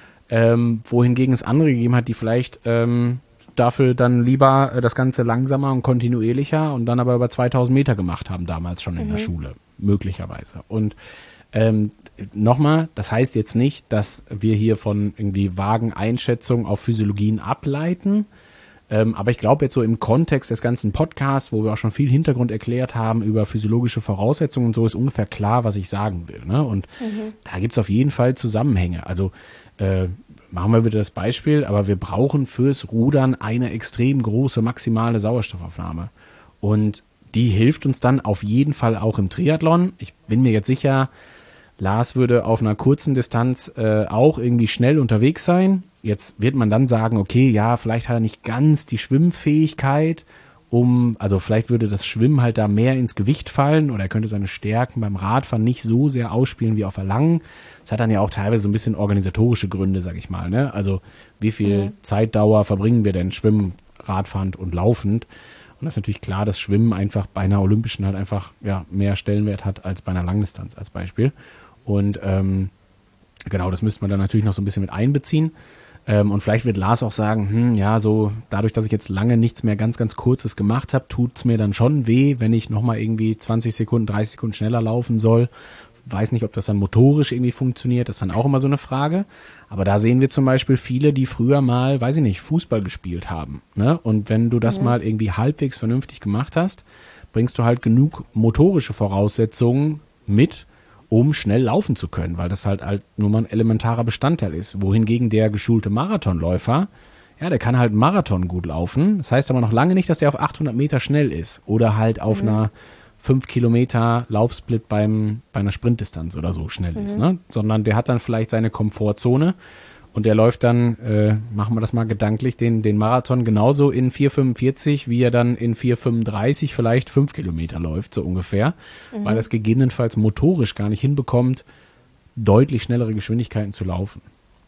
Ähm, wohingegen es andere gegeben hat, die vielleicht ähm, dafür dann lieber äh, das Ganze langsamer und kontinuierlicher und dann aber über zweitausend Meter gemacht haben, damals schon in mhm. der Schule, möglicherweise. Und ähm, nochmal, das heißt jetzt nicht, dass wir hier von irgendwie vagen Einschätzungen auf Physiologien ableiten, Ähm, aber ich glaube jetzt so im Kontext des ganzen Podcasts, wo wir auch schon viel Hintergrund erklärt haben über physiologische Voraussetzungen und so, ist ungefähr klar, was ich sagen will. Ne? Und mhm. da gibt es auf jeden Fall Zusammenhänge. Also äh, machen wir wieder das Beispiel, aber wir brauchen fürs Rudern eine extrem große maximale Sauerstoffaufnahme. Und die hilft uns dann auf jeden Fall auch im Triathlon. Ich bin mir jetzt sicher, Lars würde auf einer kurzen Distanz äh, auch irgendwie schnell unterwegs sein. Jetzt wird man dann sagen, okay, ja, vielleicht hat er nicht ganz die Schwimmfähigkeit, um, also vielleicht würde das Schwimmen halt da mehr ins Gewicht fallen oder er könnte seine Stärken beim Radfahren nicht so sehr ausspielen wie auf der langen. Das hat dann ja auch teilweise so ein bisschen organisatorische Gründe, sag ich mal, ne? Also wie viel mhm. Zeitdauer verbringen wir denn Schwimmen, Radfahrend und Laufend? Und das ist natürlich klar, dass Schwimmen einfach bei einer Olympischen halt einfach ja mehr Stellenwert hat als bei einer Langdistanz als Beispiel. Und ähm, genau, das müsste man dann natürlich noch so ein bisschen mit einbeziehen. Ähm, und vielleicht wird Lars auch sagen, hm, ja, so dadurch, dass ich jetzt lange nichts mehr ganz, ganz Kurzes gemacht habe, tut es mir dann schon weh, wenn ich nochmal irgendwie zwanzig Sekunden, dreißig Sekunden schneller laufen soll. Weiß nicht, ob das dann motorisch irgendwie funktioniert, das ist dann auch immer so eine Frage. Aber da sehen wir zum Beispiel viele, die früher mal, weiß ich nicht, Fußball gespielt haben. Ne? Und wenn du das mhm. mal irgendwie halbwegs vernünftig gemacht hast, bringst du halt genug motorische Voraussetzungen mit, um schnell laufen zu können, weil das halt, halt nur mal ein elementarer Bestandteil ist. Wohingegen der geschulte Marathonläufer, ja, der kann halt Marathon gut laufen. Das heißt aber noch lange nicht, dass der auf achthundert Meter schnell ist. Oder halt auf mhm. einer fünf Kilometer Laufsplit beim, bei einer Sprintdistanz oder so schnell mhm. ist. Ne? Sondern der hat dann vielleicht seine Komfortzone und der läuft dann, äh, machen wir das mal gedanklich, den, den Marathon genauso in vier fünfundvierzig, wie er dann in vier fünfunddreißig vielleicht fünf Kilometer läuft, so ungefähr. Mhm. Weil er es gegebenenfalls motorisch gar nicht hinbekommt, deutlich schnellere Geschwindigkeiten zu laufen.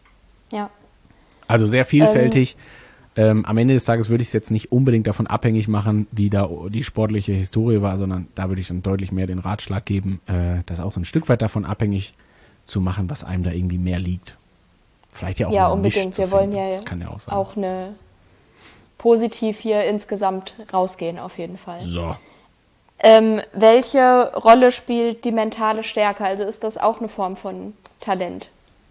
Ja. Also sehr vielfältig. Ähm, ähm, am Ende des Tages würde ich es jetzt nicht unbedingt davon abhängig machen, wie da die sportliche Historie war, sondern da würde ich dann deutlich mehr den Ratschlag geben, äh, das auch so ein Stück weit davon abhängig zu machen, was einem da irgendwie mehr liegt. Vielleicht ja auch ja, unbedingt. Wir wollen ja, das kann ja auch, sein. auch eine positiv hier insgesamt rausgehen, auf jeden Fall. So. Ähm, welche Rolle spielt die mentale Stärke? Also ist das auch eine Form von Talent?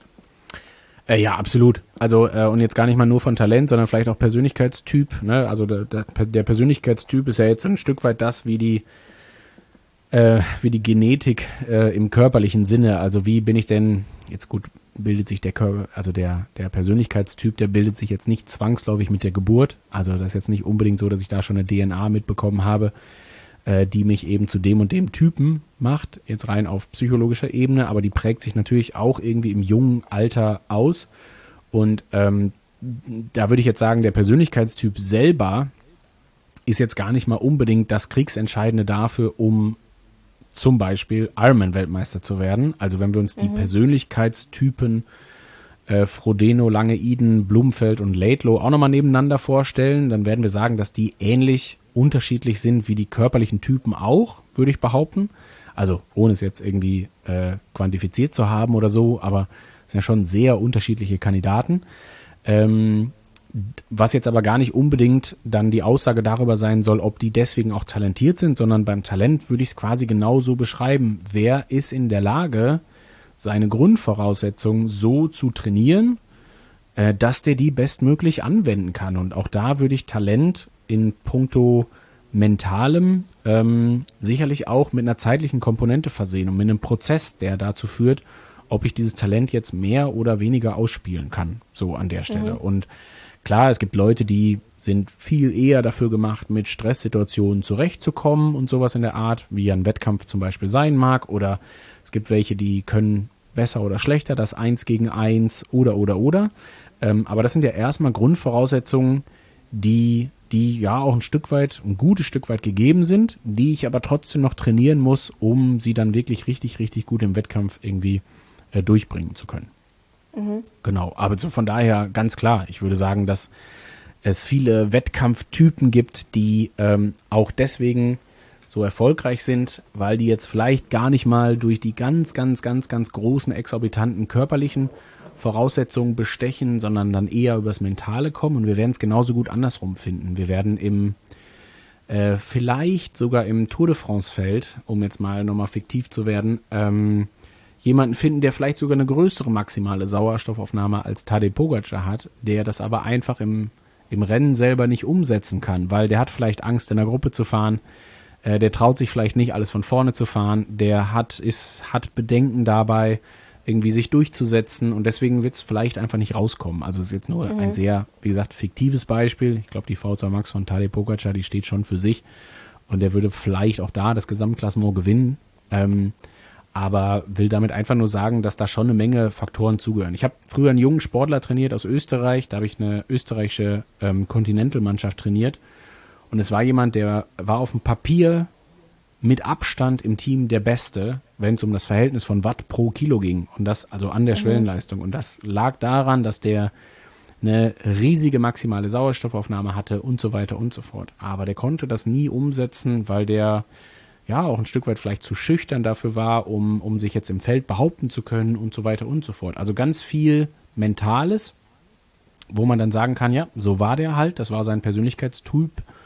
Äh, ja, absolut. Also äh, und jetzt gar nicht mal nur von Talent, sondern vielleicht auch Persönlichkeitstyp. Ne? Also der, der, der Persönlichkeitstyp ist ja jetzt ein Stück weit das, wie die äh, wie die Genetik äh, im körperlichen Sinne. Also wie bin ich denn jetzt gut? Bildet sich der Körper, also der, der Persönlichkeitstyp, der bildet sich jetzt nicht zwangsläufig mit der Geburt. Also das ist jetzt nicht unbedingt so, dass ich da schon eine D N A mitbekommen habe, äh, die mich eben zu dem und dem Typen macht, jetzt rein auf psychologischer Ebene, aber die prägt sich natürlich auch irgendwie im jungen Alter aus. Und ähm, da würde ich jetzt sagen, der Persönlichkeitstyp selber ist jetzt gar nicht mal unbedingt das Kriegsentscheidende dafür, um zum Beispiel Ironman-Weltmeister zu werden. Also wenn wir uns die mhm. Persönlichkeitstypen äh, Frodeno, Lange-Iden, Blumfeld und Laidlow auch nochmal nebeneinander vorstellen, dann werden wir sagen, dass die ähnlich unterschiedlich sind wie die körperlichen Typen auch, würde ich behaupten. Also ohne es jetzt irgendwie äh, quantifiziert zu haben oder so, aber sind ja schon sehr unterschiedliche Kandidaten. Ähm, was jetzt aber gar nicht unbedingt dann die Aussage darüber sein soll, ob die deswegen auch talentiert sind, sondern beim Talent würde ich es quasi genauso beschreiben. Wer ist in der Lage, seine Grundvoraussetzungen so zu trainieren, äh, dass der die bestmöglich anwenden kann? Und auch da würde ich Talent in puncto Mentalem ähm, sicherlich auch mit einer zeitlichen Komponente versehen und mit einem Prozess, der dazu führt, ob ich dieses Talent jetzt mehr oder weniger ausspielen kann, so an der Stelle. Mhm. Und klar, es gibt Leute, die sind viel eher dafür gemacht, mit Stresssituationen zurechtzukommen und sowas in der Art, wie ein Wettkampf zum Beispiel sein mag. Oder es gibt welche, die können besser oder schlechter das Eins gegen Eins oder, oder, oder. Ähm, aber das sind ja erstmal Grundvoraussetzungen, die, die ja auch ein Stück weit, ein gutes Stück weit gegeben sind, die ich aber trotzdem noch trainieren muss, um sie dann wirklich richtig, richtig gut im Wettkampf irgendwie äh, durchbringen zu können. Mhm. Genau, aber so von daher ganz klar, ich würde sagen, dass es viele Wettkampftypen gibt, die ähm, auch deswegen so erfolgreich sind, weil die jetzt vielleicht gar nicht mal durch die ganz, ganz, ganz, ganz großen, exorbitanten körperlichen Voraussetzungen bestechen, sondern dann eher übers Mentale kommen. Und wir werden es genauso gut andersrum finden. Wir werden im äh, vielleicht sogar im Tour de France-Feld, um jetzt mal nochmal fiktiv zu werden, ähm, jemanden finden, der vielleicht sogar eine größere maximale Sauerstoffaufnahme als Tadej Pogačar hat, der das aber einfach im, im Rennen selber nicht umsetzen kann, weil der hat vielleicht Angst, in der Gruppe zu fahren, äh, der traut sich vielleicht nicht, alles von vorne zu fahren, der hat, ist, hat Bedenken dabei, irgendwie sich durchzusetzen und deswegen wird es vielleicht einfach nicht rauskommen. Also es ist jetzt nur mhm. ein sehr, wie gesagt, fiktives Beispiel. Ich glaube, die V zwei Max von Tadej Pogačar, die steht schon für sich und der würde vielleicht auch da das Gesamtklassement gewinnen. Ähm, aber will damit einfach nur sagen, dass da schon eine Menge Faktoren zugehören. Ich habe früher einen jungen Sportler trainiert aus Österreich, da habe ich eine österreichische ähm, Continental-Mannschaft trainiert und es war jemand, der war auf dem Papier mit Abstand im Team der Beste, wenn es um das Verhältnis von Watt pro Kilo ging und das also an der mhm. Schwellenleistung und das lag daran, dass der eine riesige maximale Sauerstoffaufnahme hatte und so weiter und so fort. Aber der konnte das nie umsetzen, weil der ja auch ein Stück weit vielleicht zu schüchtern dafür war, um, um sich jetzt im Feld behaupten zu können und so weiter und so fort. Also ganz viel Mentales, wo man dann sagen kann, ja, so war der halt, das war sein Persönlichkeitstyp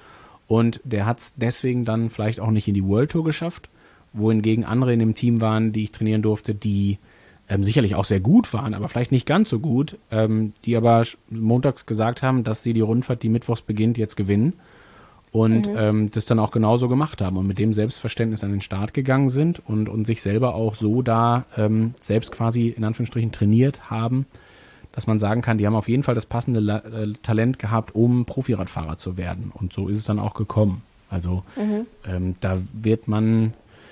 und der hat es deswegen dann vielleicht auch nicht in die World Tour geschafft, wohingegen andere in dem Team waren, die ich trainieren durfte, die ähm, sicherlich auch sehr gut waren, aber vielleicht nicht ganz so gut, ähm, die aber montags gesagt haben, dass sie die Rundfahrt, die mittwochs beginnt, jetzt gewinnen. Und mhm. ähm, das dann auch genauso gemacht haben und mit dem Selbstverständnis an den Start gegangen sind und, und sich selber auch so da ähm, selbst quasi in Anführungsstrichen trainiert haben, dass man sagen kann, die haben auf jeden Fall das passende La- äh, Talent gehabt, um Profiradfahrer zu werden. Und so ist es dann auch gekommen. Also mhm. ähm, da wird man,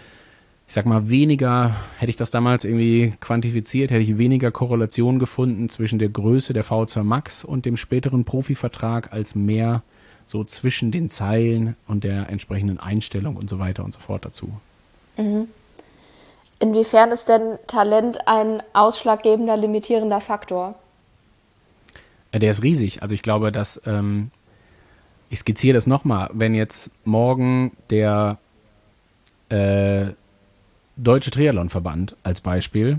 ich sag mal, weniger, hätte ich das damals irgendwie quantifiziert, hätte ich weniger Korrelation gefunden zwischen der Größe der V zwei Max und dem späteren Profivertrag als mehr so zwischen den Zeilen und der entsprechenden Einstellung und so weiter und so fort dazu. Mhm. Inwiefern ist denn Talent ein ausschlaggebender, limitierender Faktor? Der ist riesig. Also ich glaube, dass, ähm, ich skizziere das nochmal, wenn jetzt morgen der äh, Deutsche Triathlonverband als Beispiel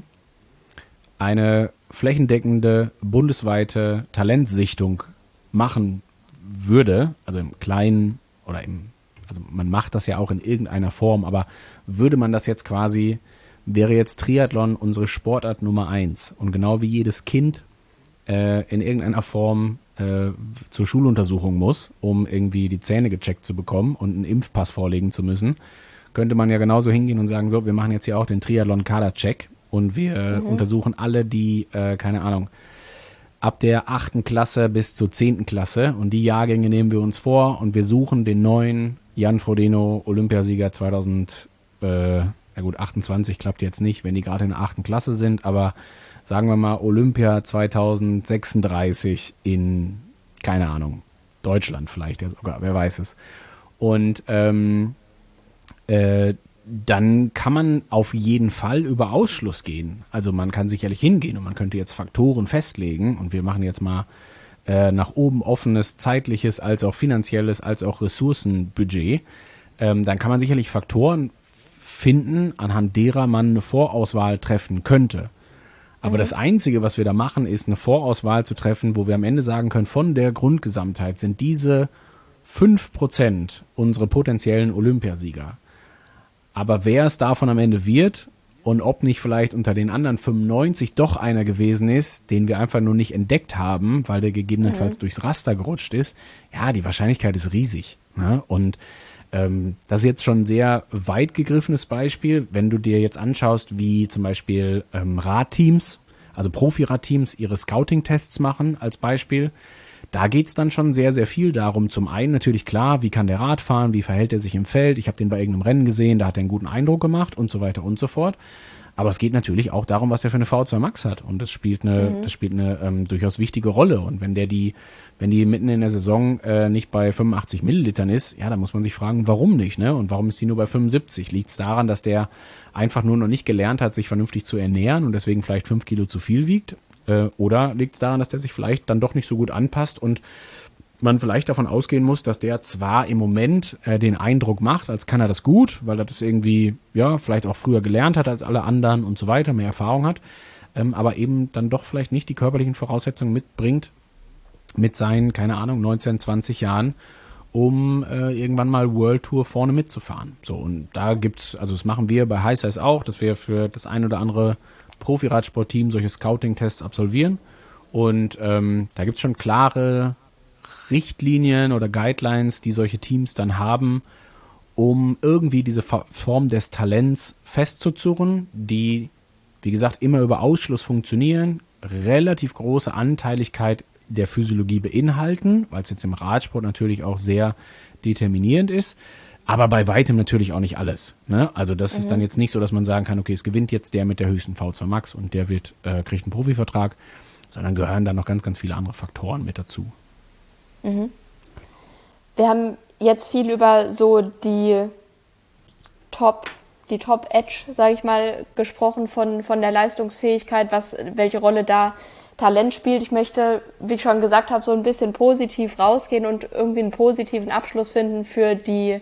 eine flächendeckende, bundesweite Talentsichtung machen würde, also im Kleinen oder im, also man macht das ja auch in irgendeiner Form, aber würde man das jetzt quasi, wäre jetzt Triathlon unsere Sportart Nummer eins und genau wie jedes Kind äh, in irgendeiner Form äh, zur Schuluntersuchung muss, um irgendwie die Zähne gecheckt zu bekommen und einen Impfpass vorlegen zu müssen, könnte man ja genauso hingehen und sagen, so, wir machen jetzt hier auch den Triathlon-Kader-Check und wir mhm. untersuchen alle, die, äh, keine Ahnung, ab der achten Klasse bis zur zehnten Klasse und die Jahrgänge nehmen wir uns vor und wir suchen den neuen Jan Frodeno Olympiasieger zweitausend, äh, ja gut, achtundzwanzig klappt jetzt nicht, wenn die gerade in der achten Klasse sind, aber sagen wir mal Olympia zweitausendsechsunddreißig in, keine Ahnung, Deutschland vielleicht ja sogar, wer weiß es. Und ähm, äh, dann kann man auf jeden Fall über Ausschluss gehen. Also man kann sicherlich hingehen und man könnte jetzt Faktoren festlegen und wir machen jetzt mal äh, nach oben offenes, zeitliches, als auch finanzielles, als auch Ressourcenbudget. Ähm, dann kann man sicherlich Faktoren finden, anhand derer man eine Vorauswahl treffen könnte. Aber mhm. das Einzige, was wir da machen, ist eine Vorauswahl zu treffen, wo wir am Ende sagen können, von der Grundgesamtheit sind diese fünf Prozent unsere potenziellen Olympiasieger. Aber wer es davon am Ende wird und ob nicht vielleicht unter den anderen fünfundneunzig doch einer gewesen ist, den wir einfach nur nicht entdeckt haben, weil der gegebenenfalls mhm. durchs Raster gerutscht ist, ja, die Wahrscheinlichkeit ist riesig. Ne? Und ähm, das ist jetzt schon ein sehr weit gegriffenes Beispiel, wenn du dir jetzt anschaust, wie zum Beispiel ähm, Radteams, also Profi-Radteams ihre Scouting-Tests machen als Beispiel. Da geht es dann schon sehr, sehr viel darum. Zum einen natürlich klar, wie kann der Rad fahren, wie verhält er sich im Feld. Ich habe den bei irgendeinem Rennen gesehen, da hat er einen guten Eindruck gemacht und so weiter und so fort. Aber es geht natürlich auch darum, was er für eine V zwei Max hat. Und das spielt eine, mhm. das spielt eine ähm, durchaus wichtige Rolle. Und wenn der die, wenn die mitten in der Saison äh, nicht bei fünfundachtzig Millilitern ist, ja, dann muss man sich fragen, warum nicht, ne? Und warum ist die nur bei fünfundsiebzig? Liegt es daran, dass der einfach nur noch nicht gelernt hat, sich vernünftig zu ernähren und deswegen vielleicht fünf Kilo zu viel wiegt? Äh, oder liegt es daran, dass der sich vielleicht dann doch nicht so gut anpasst und man vielleicht davon ausgehen muss, dass der zwar im Moment äh, den Eindruck macht, als kann er das gut, weil er das irgendwie, ja, vielleicht auch früher gelernt hat als alle anderen und so weiter, mehr Erfahrung hat, ähm, aber eben dann doch vielleicht nicht die körperlichen Voraussetzungen mitbringt mit seinen, keine Ahnung, neunzehn, zwanzig Jahren, um äh, irgendwann mal World Tour vorne mitzufahren. So, und da gibt's, also das machen wir bei High Size auch, dass wir für das ein oder andere Profi-Radsportteam solche Scouting-Tests absolvieren. Und ähm, da gibt es schon klare Richtlinien oder Guidelines, die solche Teams dann haben, um irgendwie diese Form des Talents festzuzurren, die, wie gesagt, immer über Ausschluss funktionieren, relativ große Anteiligkeit der Physiologie beinhalten, weil es jetzt im Radsport natürlich auch sehr determinierend ist. Aber bei weitem natürlich auch nicht alles. Ne? Also das mhm. ist dann jetzt nicht so, dass man sagen kann, okay, es gewinnt jetzt der mit der höchsten V zwei Max und der wird äh, kriegt einen Profivertrag, sondern gehören dann noch ganz, ganz viele andere Faktoren mit dazu. Mhm. Wir haben jetzt viel über so die Top, die Top-Edge, sage ich mal, gesprochen von, von der Leistungsfähigkeit, was, welche Rolle da Talent spielt. Ich möchte, wie ich schon gesagt habe, so ein bisschen positiv rausgehen und irgendwie einen positiven Abschluss finden für die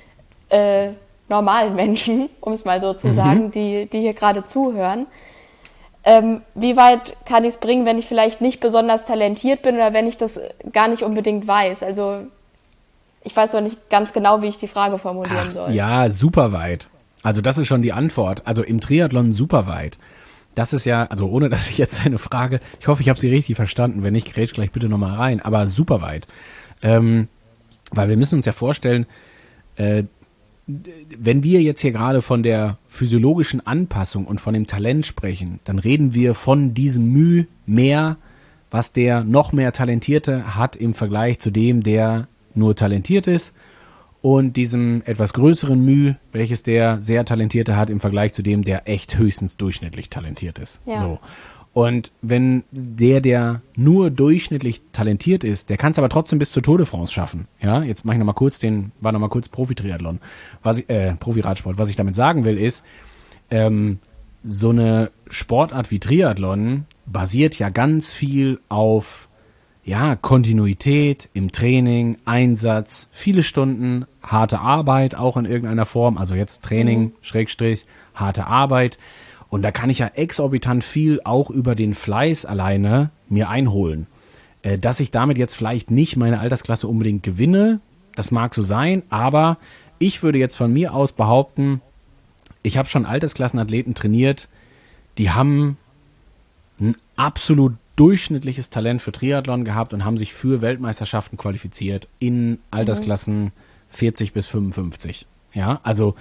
äh, normalen Menschen, um es mal so zu mhm. sagen, die, die hier gerade zuhören. Ähm, wie weit kann ich es bringen, wenn ich vielleicht nicht besonders talentiert bin oder wenn ich das gar nicht unbedingt weiß? Also ich weiß noch nicht ganz genau, wie ich die Frage formulieren Ach, soll. Ja, super weit. Also das ist schon die Antwort. Also im Triathlon super weit. Das ist ja, also ohne dass ich jetzt eine Frage, ich hoffe, ich habe sie richtig verstanden, wenn nicht, grätsch gleich bitte nochmal rein, aber super weit. Ähm, weil wir müssen uns ja vorstellen, äh, wenn wir jetzt hier gerade von der physiologischen Anpassung und von dem Talent sprechen, dann reden wir von diesem Mühe mehr, was der noch mehr Talentierte hat im Vergleich zu dem, der nur talentiert ist, und diesem etwas größeren Mühe, welches der sehr Talentierte hat im Vergleich zu dem, der echt höchstens durchschnittlich talentiert ist. Ja. So. Und wenn der, der nur durchschnittlich talentiert ist, der kann es aber trotzdem bis zur Tour de France schaffen. Ja, jetzt mache ich nochmal kurz den, war nochmal kurz Profi-Triathlon, was ich, äh, Profi-Radsport. Was ich damit sagen will, ist, ähm, so eine Sportart wie Triathlon basiert ja ganz viel auf, ja, Kontinuität im Training, Einsatz, viele Stunden, harte Arbeit auch in irgendeiner Form, also jetzt Training, mhm. Schrägstrich, harte Arbeit. Und da kann ich ja exorbitant viel auch über den Fleiß alleine mir einholen. Äh, dass ich damit jetzt vielleicht nicht meine Altersklasse unbedingt gewinne, das mag so sein, aber ich würde jetzt von mir aus behaupten, ich habe schon Altersklassenathleten trainiert, die haben ein absolut durchschnittliches Talent für Triathlon gehabt und haben sich für Weltmeisterschaften qualifiziert in Altersklassen vierzig bis fünfundfünfzig. Ja, also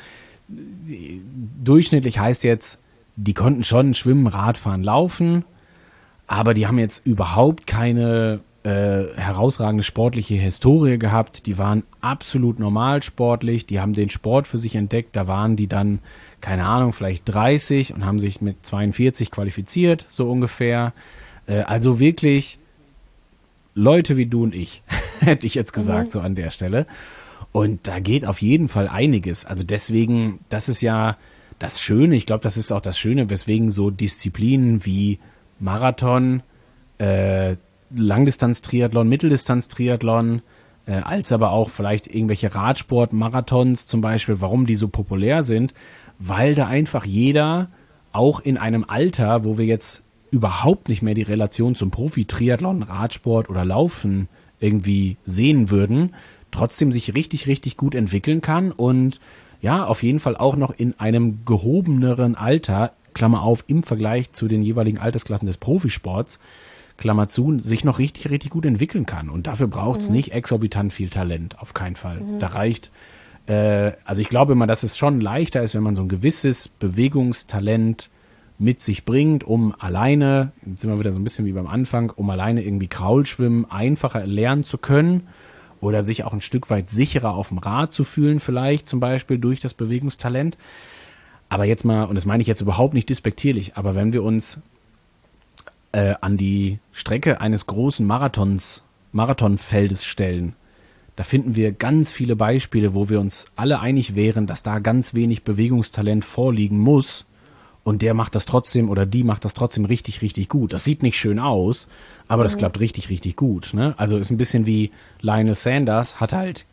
durchschnittlich heißt jetzt, die konnten schon schwimmen, Radfahren, laufen, aber die haben jetzt überhaupt keine äh, herausragende sportliche Historie gehabt. Die waren absolut normal sportlich, die haben den Sport für sich entdeckt, da waren die dann, keine Ahnung, vielleicht dreißig und haben sich mit zweiundvierzig qualifiziert, so ungefähr. Äh, also wirklich Leute wie du und ich, hätte ich jetzt gesagt, mhm. so an der Stelle. Und da geht auf jeden Fall einiges. Also deswegen, das ist ja das Schöne, ich glaube, das ist auch das Schöne, weswegen so Disziplinen wie Marathon, äh, Langdistanz-Triathlon, Mitteldistanz-Triathlon, äh, als aber auch vielleicht irgendwelche Radsport-Marathons zum Beispiel, warum die so populär sind, weil da einfach jeder, auch in einem Alter, wo wir jetzt überhaupt nicht mehr die Relation zum Profi-Triathlon, Radsport oder Laufen irgendwie sehen würden, trotzdem sich richtig, richtig gut entwickeln kann und ja, auf jeden Fall auch noch in einem gehobeneren Alter, Klammer auf, im Vergleich zu den jeweiligen Altersklassen des Profisports, Klammer zu, sich noch richtig, richtig gut entwickeln kann. Und dafür braucht es mhm. nicht exorbitant viel Talent, auf keinen Fall. Mhm. Da reicht, äh, also ich glaube immer, dass es schon leichter ist, wenn man so ein gewisses Bewegungstalent mit sich bringt, um alleine, jetzt sind wir wieder so ein bisschen wie beim Anfang, um alleine irgendwie Kraulschwimmen einfacher lernen zu können oder sich auch ein Stück weit sicherer auf dem Rad zu fühlen vielleicht zum Beispiel durch das Bewegungstalent. Aber jetzt mal, und das meine ich jetzt überhaupt nicht despektierlich, aber wenn wir uns äh, an die Strecke eines großen Marathons, Marathonfeldes stellen, da finden wir ganz viele Beispiele, wo wir uns alle einig wären, dass da ganz wenig Bewegungstalent vorliegen muss. Und der macht das trotzdem oder die macht das trotzdem richtig, richtig gut. Das sieht nicht schön aus, aber das mhm. klappt richtig, richtig gut. Ne? Also ist ein bisschen wie Lionel Sanders, hat halt,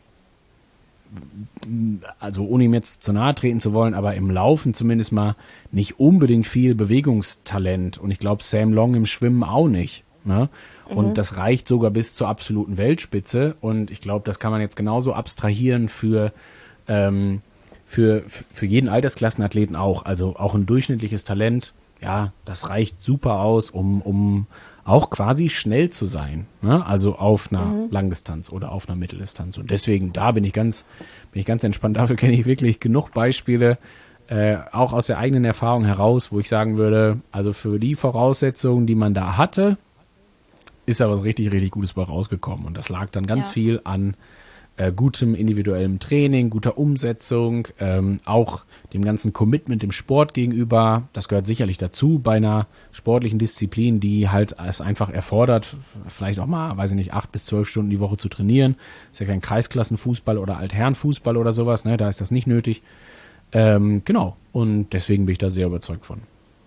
also ohne ihm jetzt zu nahe treten zu wollen, aber im Laufen zumindest mal nicht unbedingt viel Bewegungstalent. Und ich glaube Sam Long im Schwimmen auch nicht. Ne? Mhm. Und das reicht sogar bis zur absoluten Weltspitze. Und ich glaube, das kann man jetzt genauso abstrahieren für ähm, Für, für jeden Altersklassenathleten auch, also auch ein durchschnittliches Talent, ja, das reicht super aus, um, um auch quasi schnell zu sein, ne? Also auf einer mhm. Langdistanz oder auf einer Mitteldistanz. Und deswegen, da bin ich ganz, bin ich ganz entspannt. Dafür kenne ich wirklich genug Beispiele, äh, auch aus der eigenen Erfahrung heraus, wo ich sagen würde, also für die Voraussetzungen, die man da hatte, ist da was richtig, richtig Gutes bei rausgekommen. Und das lag dann ganz ja. viel an Äh, gutem individuellem Training, guter Umsetzung, ähm, auch dem ganzen Commitment dem Sport gegenüber. Das gehört sicherlich dazu bei einer sportlichen Disziplin, die halt es einfach erfordert, vielleicht auch mal, weiß ich nicht, acht bis zwölf Stunden die Woche zu trainieren. Ist ja kein Kreisklassenfußball oder Altherrenfußball oder sowas, ne? Da ist das nicht nötig. Ähm, genau, und deswegen bin ich da sehr überzeugt von.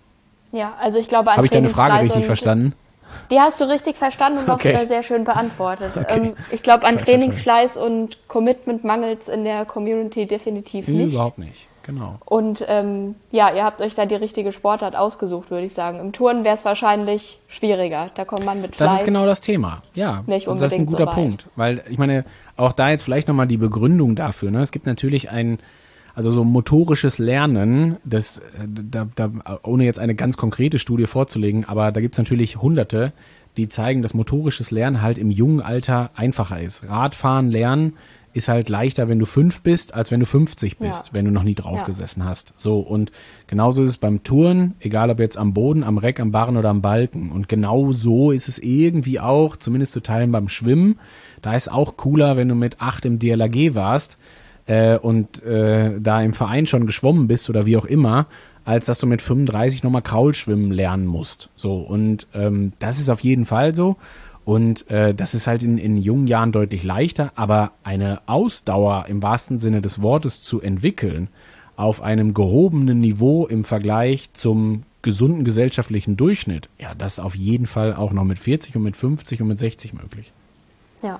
Ja, also ich glaube, an Habe ich deine Frage richtig verstanden? Die hast du richtig verstanden und okay. auch sehr schön beantwortet. Okay. Ähm, ich glaube, an Trainingsfleiß und Commitment mangelt es in der Community definitiv nicht. Überhaupt nicht, genau. Und ähm, ja, ihr habt euch da die richtige Sportart ausgesucht, würde ich sagen. Im Turnen wäre es wahrscheinlich schwieriger. Da kommt man mit Fleiß. Das ist genau das Thema, ja. Nicht unbedingt das ist ein guter so Punkt, weil ich meine, auch da jetzt vielleicht nochmal die Begründung dafür. Ne? Es gibt natürlich ein Also so motorisches Lernen, das, da, da, ohne jetzt eine ganz konkrete Studie vorzulegen, aber da gibt es natürlich Hunderte, die zeigen, dass motorisches Lernen halt im jungen Alter einfacher ist. Radfahren lernen ist halt leichter, wenn du fünf bist, als wenn du fünfzig bist, ja. wenn du noch nie drauf ja. gesessen hast. So, und genauso ist es beim Touren, egal ob jetzt am Boden, am Reck, am Barren oder am Balken. Und genau so ist es irgendwie auch, zumindest zu Teilen beim Schwimmen. Da ist auch cooler, wenn du mit acht im D L R G warst, Äh, und äh, da im Verein schon geschwommen bist oder wie auch immer, als dass du mit fünfunddreißig nochmal Kraulschwimmen lernen musst. So, und ähm, das ist auf jeden Fall so. Und äh, das ist halt in, in jungen Jahren deutlich leichter, aber eine Ausdauer im wahrsten Sinne des Wortes zu entwickeln, auf einem gehobenen Niveau im Vergleich zum gesunden gesellschaftlichen Durchschnitt, ja, das ist auf jeden Fall auch noch mit vierzig und mit fünfzig und mit sechzig möglich. Ja.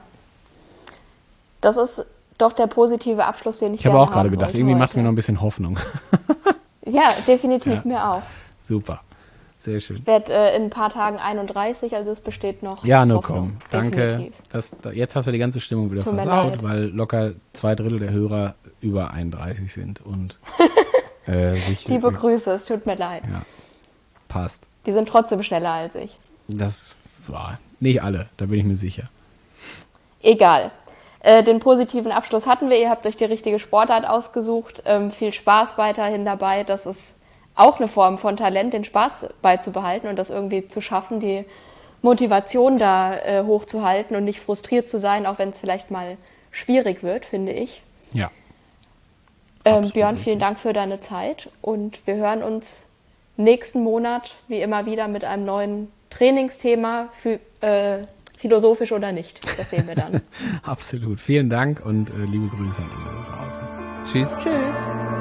Das ist doch der positive Abschluss, den ich Ich habe auch gerade gedacht, irgendwie macht es mir noch ein bisschen Hoffnung. Ja, definitiv, ja. Mir auch. Super, sehr schön. Ich werde äh, in ein paar Tagen einunddreißig, also es besteht noch Ja, no Hoffnung. komm, danke. Das, da, jetzt hast du die ganze Stimmung wieder Tut versaut, weil locker zwei Drittel der Hörer über einunddreißig sind. und äh, sich, Liebe Grüße, es tut mir leid. Ja, passt. Die sind trotzdem schneller als ich. Das war nicht alle, da bin ich mir sicher. Egal. Den positiven Abschluss hatten wir. Ihr habt euch die richtige Sportart ausgesucht. Ähm, viel Spaß weiterhin dabei. Das ist auch eine Form von Talent, den Spaß beizubehalten und das irgendwie zu schaffen, die Motivation da äh, hochzuhalten und nicht frustriert zu sein, auch wenn es vielleicht mal schwierig wird, finde ich. Ja. Ähm, Björn, vielen Dank für deine Zeit und wir hören uns nächsten Monat wie immer wieder mit einem neuen Trainingsthema für äh, philosophisch oder nicht, das sehen wir dann. Absolut. Vielen Dank und äh, liebe Grüße an alle da draußen. Tschüss. Tschüss.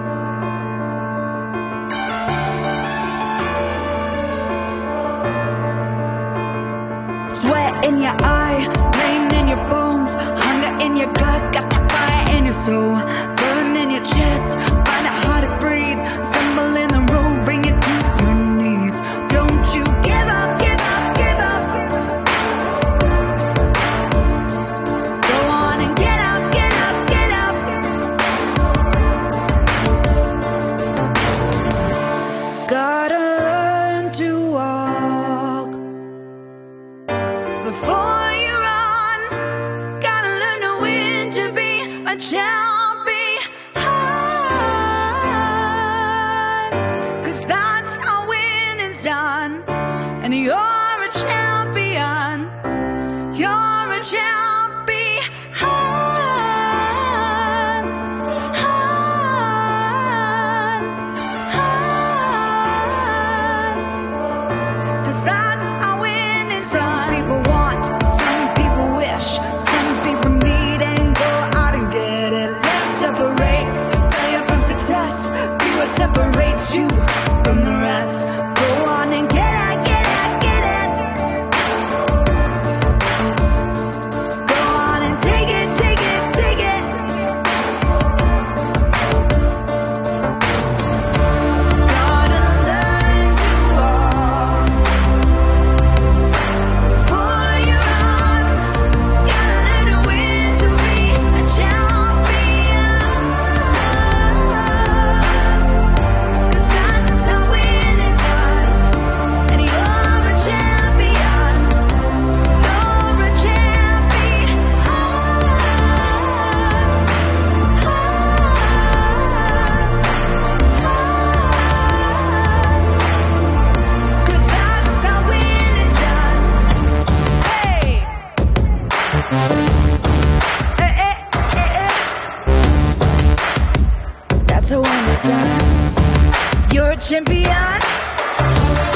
Sweat in your eye, pain in your bones, hunger in your gut, got the fire in your soul, burn in your chest, find it hard to breathe, stumble in the road, bring it to your knees. Don't you give up. you from the rest. Go on and get it, get it, get it. Go on and take it, take it, take it. Gotta learn to walk before you're on. Gotta learn to win to be a champion. 'Cause that's how winning is done. And you're a champion. You're a champion. 'Cause that's how winning is done. Hey. Hey, hey, hey, hey. That's how winning is done. You're a champion.